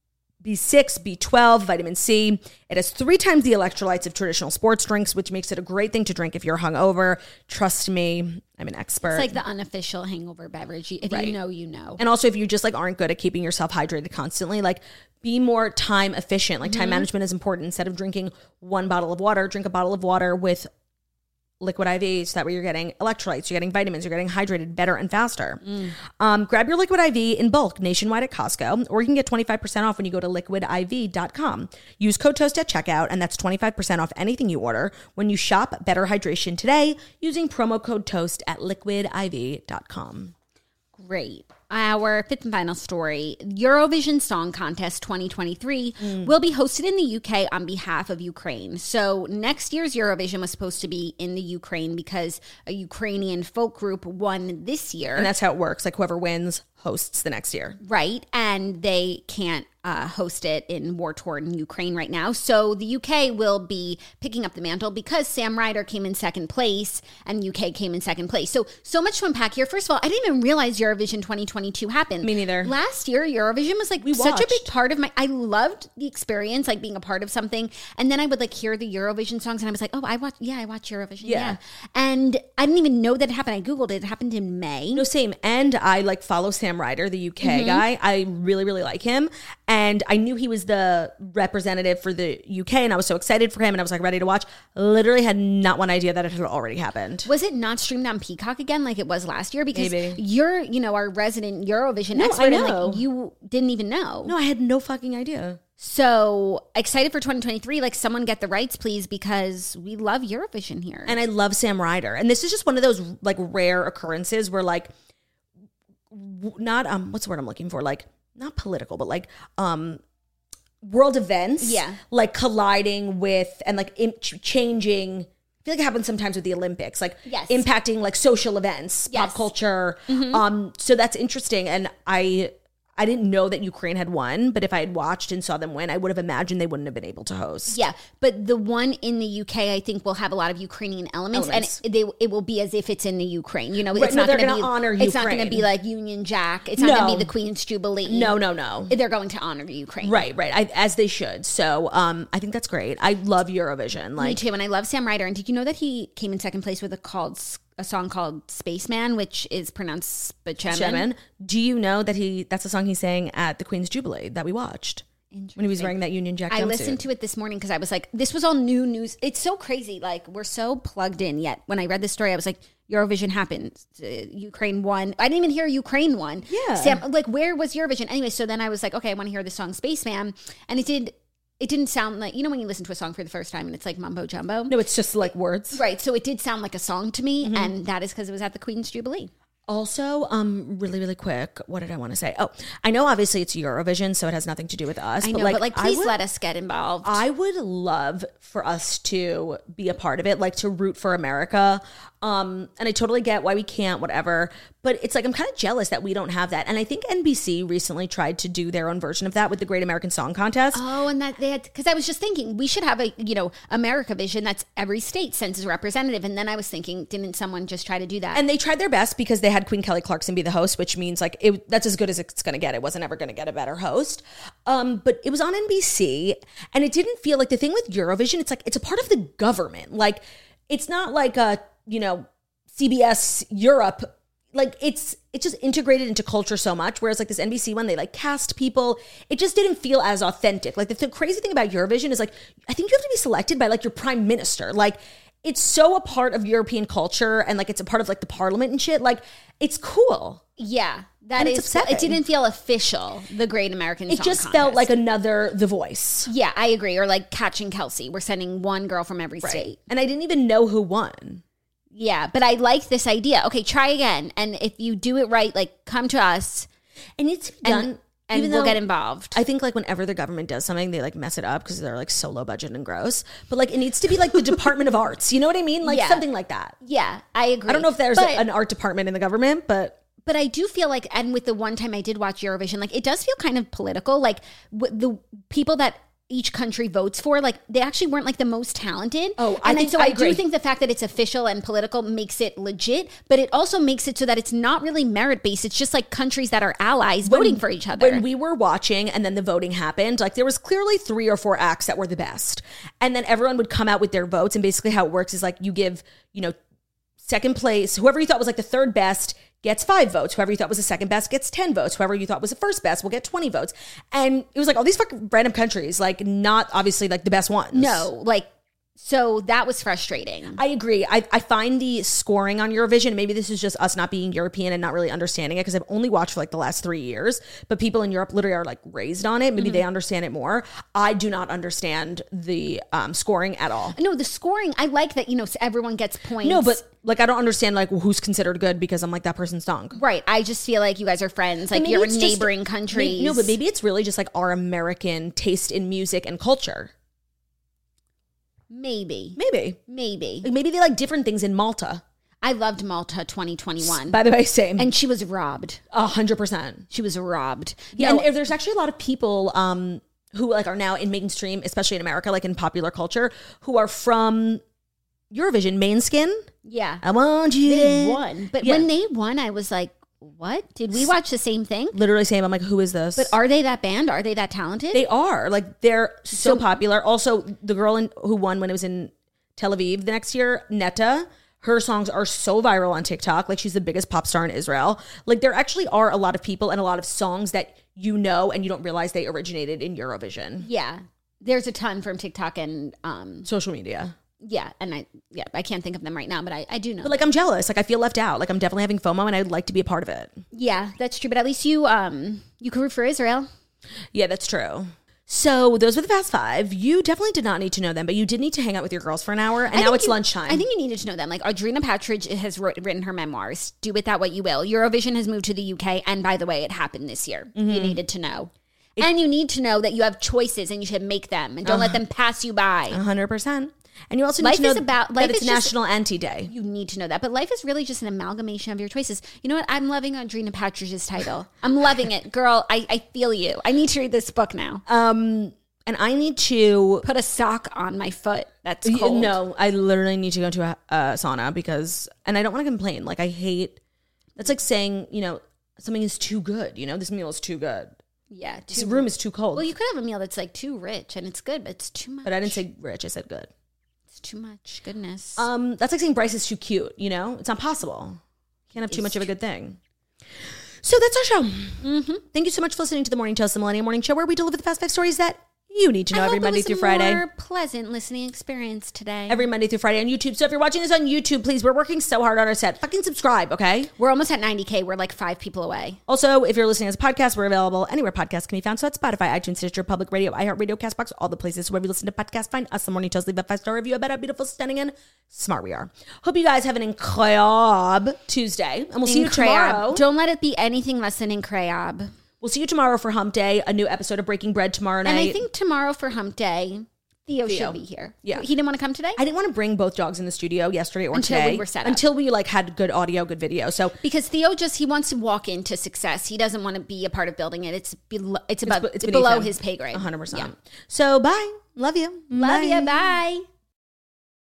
[SPEAKER 4] B6, B12, vitamin C. It has 3 times the electrolytes of traditional sports drinks, which makes it a great thing to drink if you're hungover. Trust me, I'm an expert.
[SPEAKER 5] It's like the unofficial hangover beverage. If you know, you know.
[SPEAKER 4] And also if you just like aren't good at keeping yourself hydrated constantly, like be more time efficient. Like time management is important. Instead of drinking 1 bottle of water, drink a bottle of water with Liquid IV, so that way you're getting electrolytes, you're getting vitamins, you're getting hydrated better and faster. Grab your Liquid IV in bulk nationwide at Costco, or you can get 25% off when you go to liquidiv.com. Use code TOAST at checkout, and that's 25% off anything you order when you shop Better Hydration today using promo code TOAST at liquidiv.com.
[SPEAKER 5] Great. Our fifth and final story, Eurovision Song Contest 2023 will be hosted in the UK on behalf of Ukraine. So next year's Eurovision was supposed to be in the Ukraine because a Ukrainian folk group won this year.
[SPEAKER 4] And that's how it works. Like whoever wins hosts the next year.
[SPEAKER 5] Right. And they can't host it in war-torn Ukraine right now. So the UK will be picking up the mantle because Sam Ryder came in second place and UK came in second place. So much to unpack here. First of all, I didn't even realize Eurovision 2022 happened.
[SPEAKER 4] Me neither.
[SPEAKER 5] Last year, Eurovision was like such a big part of I loved the experience, like being a part of something. And then I would like hear the Eurovision songs and I was like, oh, I watch Eurovision. Yeah. And I didn't even know that it happened. I Googled it. It happened in May.
[SPEAKER 4] No, same. And I like follow Sam Ryder, the UK guy. I really, really like him. And I knew he was the representative for the UK, and I was so excited for him, and I was like ready to watch. Literally had not one idea that it had already happened.
[SPEAKER 5] Was it not streamed on Peacock again like it was last year? Because
[SPEAKER 4] Maybe.
[SPEAKER 5] You're, our resident Eurovision expert,
[SPEAKER 4] I
[SPEAKER 5] and
[SPEAKER 4] know.
[SPEAKER 5] like you didn't even know.
[SPEAKER 4] No, I had no fucking idea.
[SPEAKER 5] So excited for 2023. Like someone get the rights, please, because we love Eurovision here.
[SPEAKER 4] And I love Sam Ryder. And this is just one of those like rare occurrences where like not what's the word I'm looking for? Like not political, but like world events.
[SPEAKER 5] Yeah.
[SPEAKER 4] Like colliding with and like changing. I feel like it happens sometimes with the Olympics, like
[SPEAKER 5] Yes.
[SPEAKER 4] impacting like social events,
[SPEAKER 5] Yes.
[SPEAKER 4] pop culture. So that's interesting. And I didn't know that Ukraine had won, but if I had watched and saw them win, I would have imagined they wouldn't have been able to host.
[SPEAKER 5] Yeah, but the one in the UK, I think, will have a lot of Ukrainian elements. and it will be as if it's in the Ukraine. You know,
[SPEAKER 4] Right,
[SPEAKER 5] it's
[SPEAKER 4] no,
[SPEAKER 5] not
[SPEAKER 4] they're
[SPEAKER 5] going
[SPEAKER 4] gonna
[SPEAKER 5] to be
[SPEAKER 4] honor
[SPEAKER 5] It's not going to
[SPEAKER 4] Ukraine.
[SPEAKER 5] be like Union Jack. It's not going to
[SPEAKER 4] No.
[SPEAKER 5] be the Queen's Jubilee.
[SPEAKER 4] No.
[SPEAKER 5] They're going to honor Ukraine.
[SPEAKER 4] Right. As they should. So I think that's great. I love Eurovision.
[SPEAKER 5] Me
[SPEAKER 4] Like,
[SPEAKER 5] too, and I love Sam Ryder. And did you know that he came in second place with a song called Spaceman, which is pronounced Spaceman?
[SPEAKER 4] Shemin, do you know that that's the song he sang at the Queen's Jubilee that we watched when he was wearing that Union Jack jumpsuit?
[SPEAKER 5] I listened to it this morning because I was like, this was all new news. It's so crazy. Like, we're so plugged in. Yet when I read this story, I was like, Eurovision happened. Ukraine won. I didn't even hear Ukraine won.
[SPEAKER 4] Yeah.
[SPEAKER 5] Sam, like, where was Eurovision? Anyway, so then I was like, okay, I want to hear the song Spaceman. And it didn't sound like, you know, when you listen to a song for the first time and it's like mumbo jumbo.
[SPEAKER 4] No, it's just like words.
[SPEAKER 5] Right. So it did sound like a song to me. And that is because it was at the Queen's Jubilee.
[SPEAKER 4] Also, really, really quick, what did I want to say? Oh, I know obviously it's Eurovision, so it has nothing to do with us.
[SPEAKER 5] I know, but please let us get involved.
[SPEAKER 4] I would love for us to be a part of it, like to root for America. And I totally get why we can't, whatever. But it's like I'm kind of jealous that we don't have that. And I think NBC recently tried to do their own version of that with the Great American Song Contest.
[SPEAKER 5] Oh, and that they had, because I was just thinking we should have a, America Vision that's every state sends a representative. And then I was thinking, didn't someone just try to do that?
[SPEAKER 4] And they tried their best because they had Queen Kelly Clarkson be the host, which means like that's as good as it's going to get. It wasn't ever going to get a better host. But it was on NBC and it didn't feel like the thing with Eurovision. It's like, it's a part of the government. Like it's not like CBS Europe. Like it's just integrated into culture so much. Whereas like this NBC one, they like cast people. It just didn't feel as authentic. Like the crazy thing about Eurovision is like, I think you have to be selected by like your prime minister. Like it's so a part of European culture and like it's a part of like the parliament and shit. Like it's cool.
[SPEAKER 5] Yeah, that
[SPEAKER 4] And
[SPEAKER 5] is.
[SPEAKER 4] it's upsetting.
[SPEAKER 5] It didn't feel official. The Great American
[SPEAKER 4] It
[SPEAKER 5] Song
[SPEAKER 4] just
[SPEAKER 5] Contest.
[SPEAKER 4] felt like another The Voice.
[SPEAKER 5] Yeah, I agree. Or like Catching Kelsey. We're sending one girl from every state.
[SPEAKER 4] And I didn't even know who won.
[SPEAKER 5] Yeah, but I like this idea. Okay, try again. And if you do it right, like come to us
[SPEAKER 4] It needs to be done.
[SPEAKER 5] and
[SPEAKER 4] even
[SPEAKER 5] we'll
[SPEAKER 4] though
[SPEAKER 5] get involved.
[SPEAKER 4] I think like whenever the government does something, they like mess it up because they're like so low budget and gross. But like it needs to be like the Department of Arts. You know what I mean? Like
[SPEAKER 5] Yeah.
[SPEAKER 4] something like that.
[SPEAKER 5] Yeah, I agree.
[SPEAKER 4] I don't know if there's
[SPEAKER 5] But-
[SPEAKER 4] an art department in the government, but
[SPEAKER 5] But I do feel like, and with the one time I did watch Eurovision, like it does feel kind of political. Like the people that each country votes for, like they actually weren't like the most talented.
[SPEAKER 4] Oh,
[SPEAKER 5] I
[SPEAKER 4] agree.
[SPEAKER 5] do think the fact that it's official and political makes it legit, but it also makes it so that it's not really merit based. It's just like countries that are allies voting for each other.
[SPEAKER 4] When we were watching and then the voting happened, like there was clearly 3 or 4 acts that were the best. And then everyone would come out with their votes. And basically how it works is like you give, second place, whoever you thought was like the third best gets 5 votes. Whoever you thought was the second best gets 10 votes. Whoever you thought was the first best will get 20 votes. And it was like all these fucking random countries, like not obviously like the best ones.
[SPEAKER 5] No, like, so that was frustrating.
[SPEAKER 4] I agree. I find the scoring on Eurovision, maybe this is just us not being European and not really understanding it because I've only watched for like the last 3 years, but people in Europe literally are like raised on it. Maybe they understand it more. I do not understand the scoring at all.
[SPEAKER 5] No, the scoring, I like that, so everyone gets points.
[SPEAKER 4] No, but like I don't understand like who's considered good because I'm like that person stunk.
[SPEAKER 5] Right. I just feel like you guys are friends. Like
[SPEAKER 4] Maybe
[SPEAKER 5] you're
[SPEAKER 4] it's just-
[SPEAKER 5] neighboring countries.
[SPEAKER 4] No, but maybe it's really just like our American taste in music and culture.
[SPEAKER 5] Maybe.
[SPEAKER 4] Maybe.
[SPEAKER 5] Maybe.
[SPEAKER 4] Like maybe they like different things in Malta.
[SPEAKER 5] I loved Malta 2021.
[SPEAKER 4] By the way, same.
[SPEAKER 5] And she was robbed.
[SPEAKER 4] 100%.
[SPEAKER 5] She was robbed.
[SPEAKER 4] Yeah,
[SPEAKER 5] No,
[SPEAKER 4] and there's actually a lot of people who like are now in mainstream, especially in America, like in popular culture, who are from Eurovision. Maneskin.
[SPEAKER 5] yeah.
[SPEAKER 4] I want you.
[SPEAKER 5] They won. But
[SPEAKER 4] Yeah.
[SPEAKER 5] when they won, I was like, what? Did we watch the same thing?
[SPEAKER 4] Literally same. I'm like, who is this?
[SPEAKER 5] But are they that band? Are they that talented?
[SPEAKER 4] They are like they're so popular. Also, the girl who won when it was in Tel Aviv the next year, Netta. Her songs are so viral on TikTok. Like she's the biggest pop star in Israel. Like there actually are a lot of people and a lot of songs that and you don't realize they originated in Eurovision.
[SPEAKER 5] Yeah. There's a ton from TikTok and
[SPEAKER 4] Social media.
[SPEAKER 5] yeah, and I can't think of them right now, but I do know.
[SPEAKER 4] But like I'm jealous. Like I feel left out. Like I'm definitely having FOMO and I'd like to be a part of it.
[SPEAKER 5] yeah, that's true. But at least you can root for Israel.
[SPEAKER 4] Yeah, that's true. So those were the Fast Five. You definitely did not need to know them, but you did need to hang out with your girls for an hour, and now it's lunchtime.
[SPEAKER 5] I think you needed to know them. Like Audrina Patridge has written her memoirs. Do with that what you will. Eurovision has moved to the UK, and by the way, it happened this year. You needed to know. And you need to know that you have choices and you should make them, and don't let them pass you by.
[SPEAKER 4] 100%. And you also need to know that it's National Anti-Day.
[SPEAKER 5] You need to know that. But life is really just an amalgamation of your choices. You know what? I'm loving Audrina Patridge's title. I'm loving it. Girl, I feel you. I need to read this book now.
[SPEAKER 4] And I need to
[SPEAKER 5] put a sock on my foot. That's cold.
[SPEAKER 4] No, I literally need to go to a sauna because, and I don't want to complain. Like I hate, that's like saying, something is too good. This meal is too good.
[SPEAKER 5] Yeah.
[SPEAKER 4] This room is too cold.
[SPEAKER 5] Well, you could have a meal that's like too rich and it's good, but it's too much.
[SPEAKER 4] But I didn't say rich. I said good.
[SPEAKER 5] It's too much. Goodness.
[SPEAKER 4] That's like saying Bryce is too cute. It's not possible. You can't have too much of a good thing. So that's our show. Mm-hmm. Thank you so much for listening to the Morning Toast, the Millennium Morning Show, where we deliver the Fast Five stories that you need to know every Monday through Friday.
[SPEAKER 5] More pleasant listening experience today.
[SPEAKER 4] Every Monday through Friday on YouTube. So if you're watching this on YouTube, please, we're working so hard on our set. Fucking subscribe, okay?
[SPEAKER 5] We're almost at 90K. We're like 5 people away.
[SPEAKER 4] Also, if you're listening as a podcast, we're available anywhere podcasts can be found. So that's Spotify, iTunes, Stitcher, Public Radio, iHeartRadio, CastBox, all the places where we listen to podcasts. Find us, The Morning Toast. Leave a 5-star review about how beautiful, stunning, and smart we are. Hope you guys have an incroyable Tuesday. And we'll see you tomorrow.
[SPEAKER 5] Don't let it be anything less than incroyable.
[SPEAKER 4] We'll see you tomorrow for Hump Day, a new episode of Breaking Bread tomorrow night.
[SPEAKER 5] And I think tomorrow for Hump Day, Theo should be here.
[SPEAKER 4] Yeah.
[SPEAKER 5] He didn't want to come today?
[SPEAKER 4] I didn't want to bring both dogs in the studio yesterday or today.
[SPEAKER 5] Until we were set up.
[SPEAKER 4] Until we had good audio, good video. So
[SPEAKER 5] because Theo he wants to walk into success. He doesn't want to be a part of building it. It's below his pay grade.
[SPEAKER 4] 100%. Yeah. So bye. Love you.
[SPEAKER 5] Love you. Bye.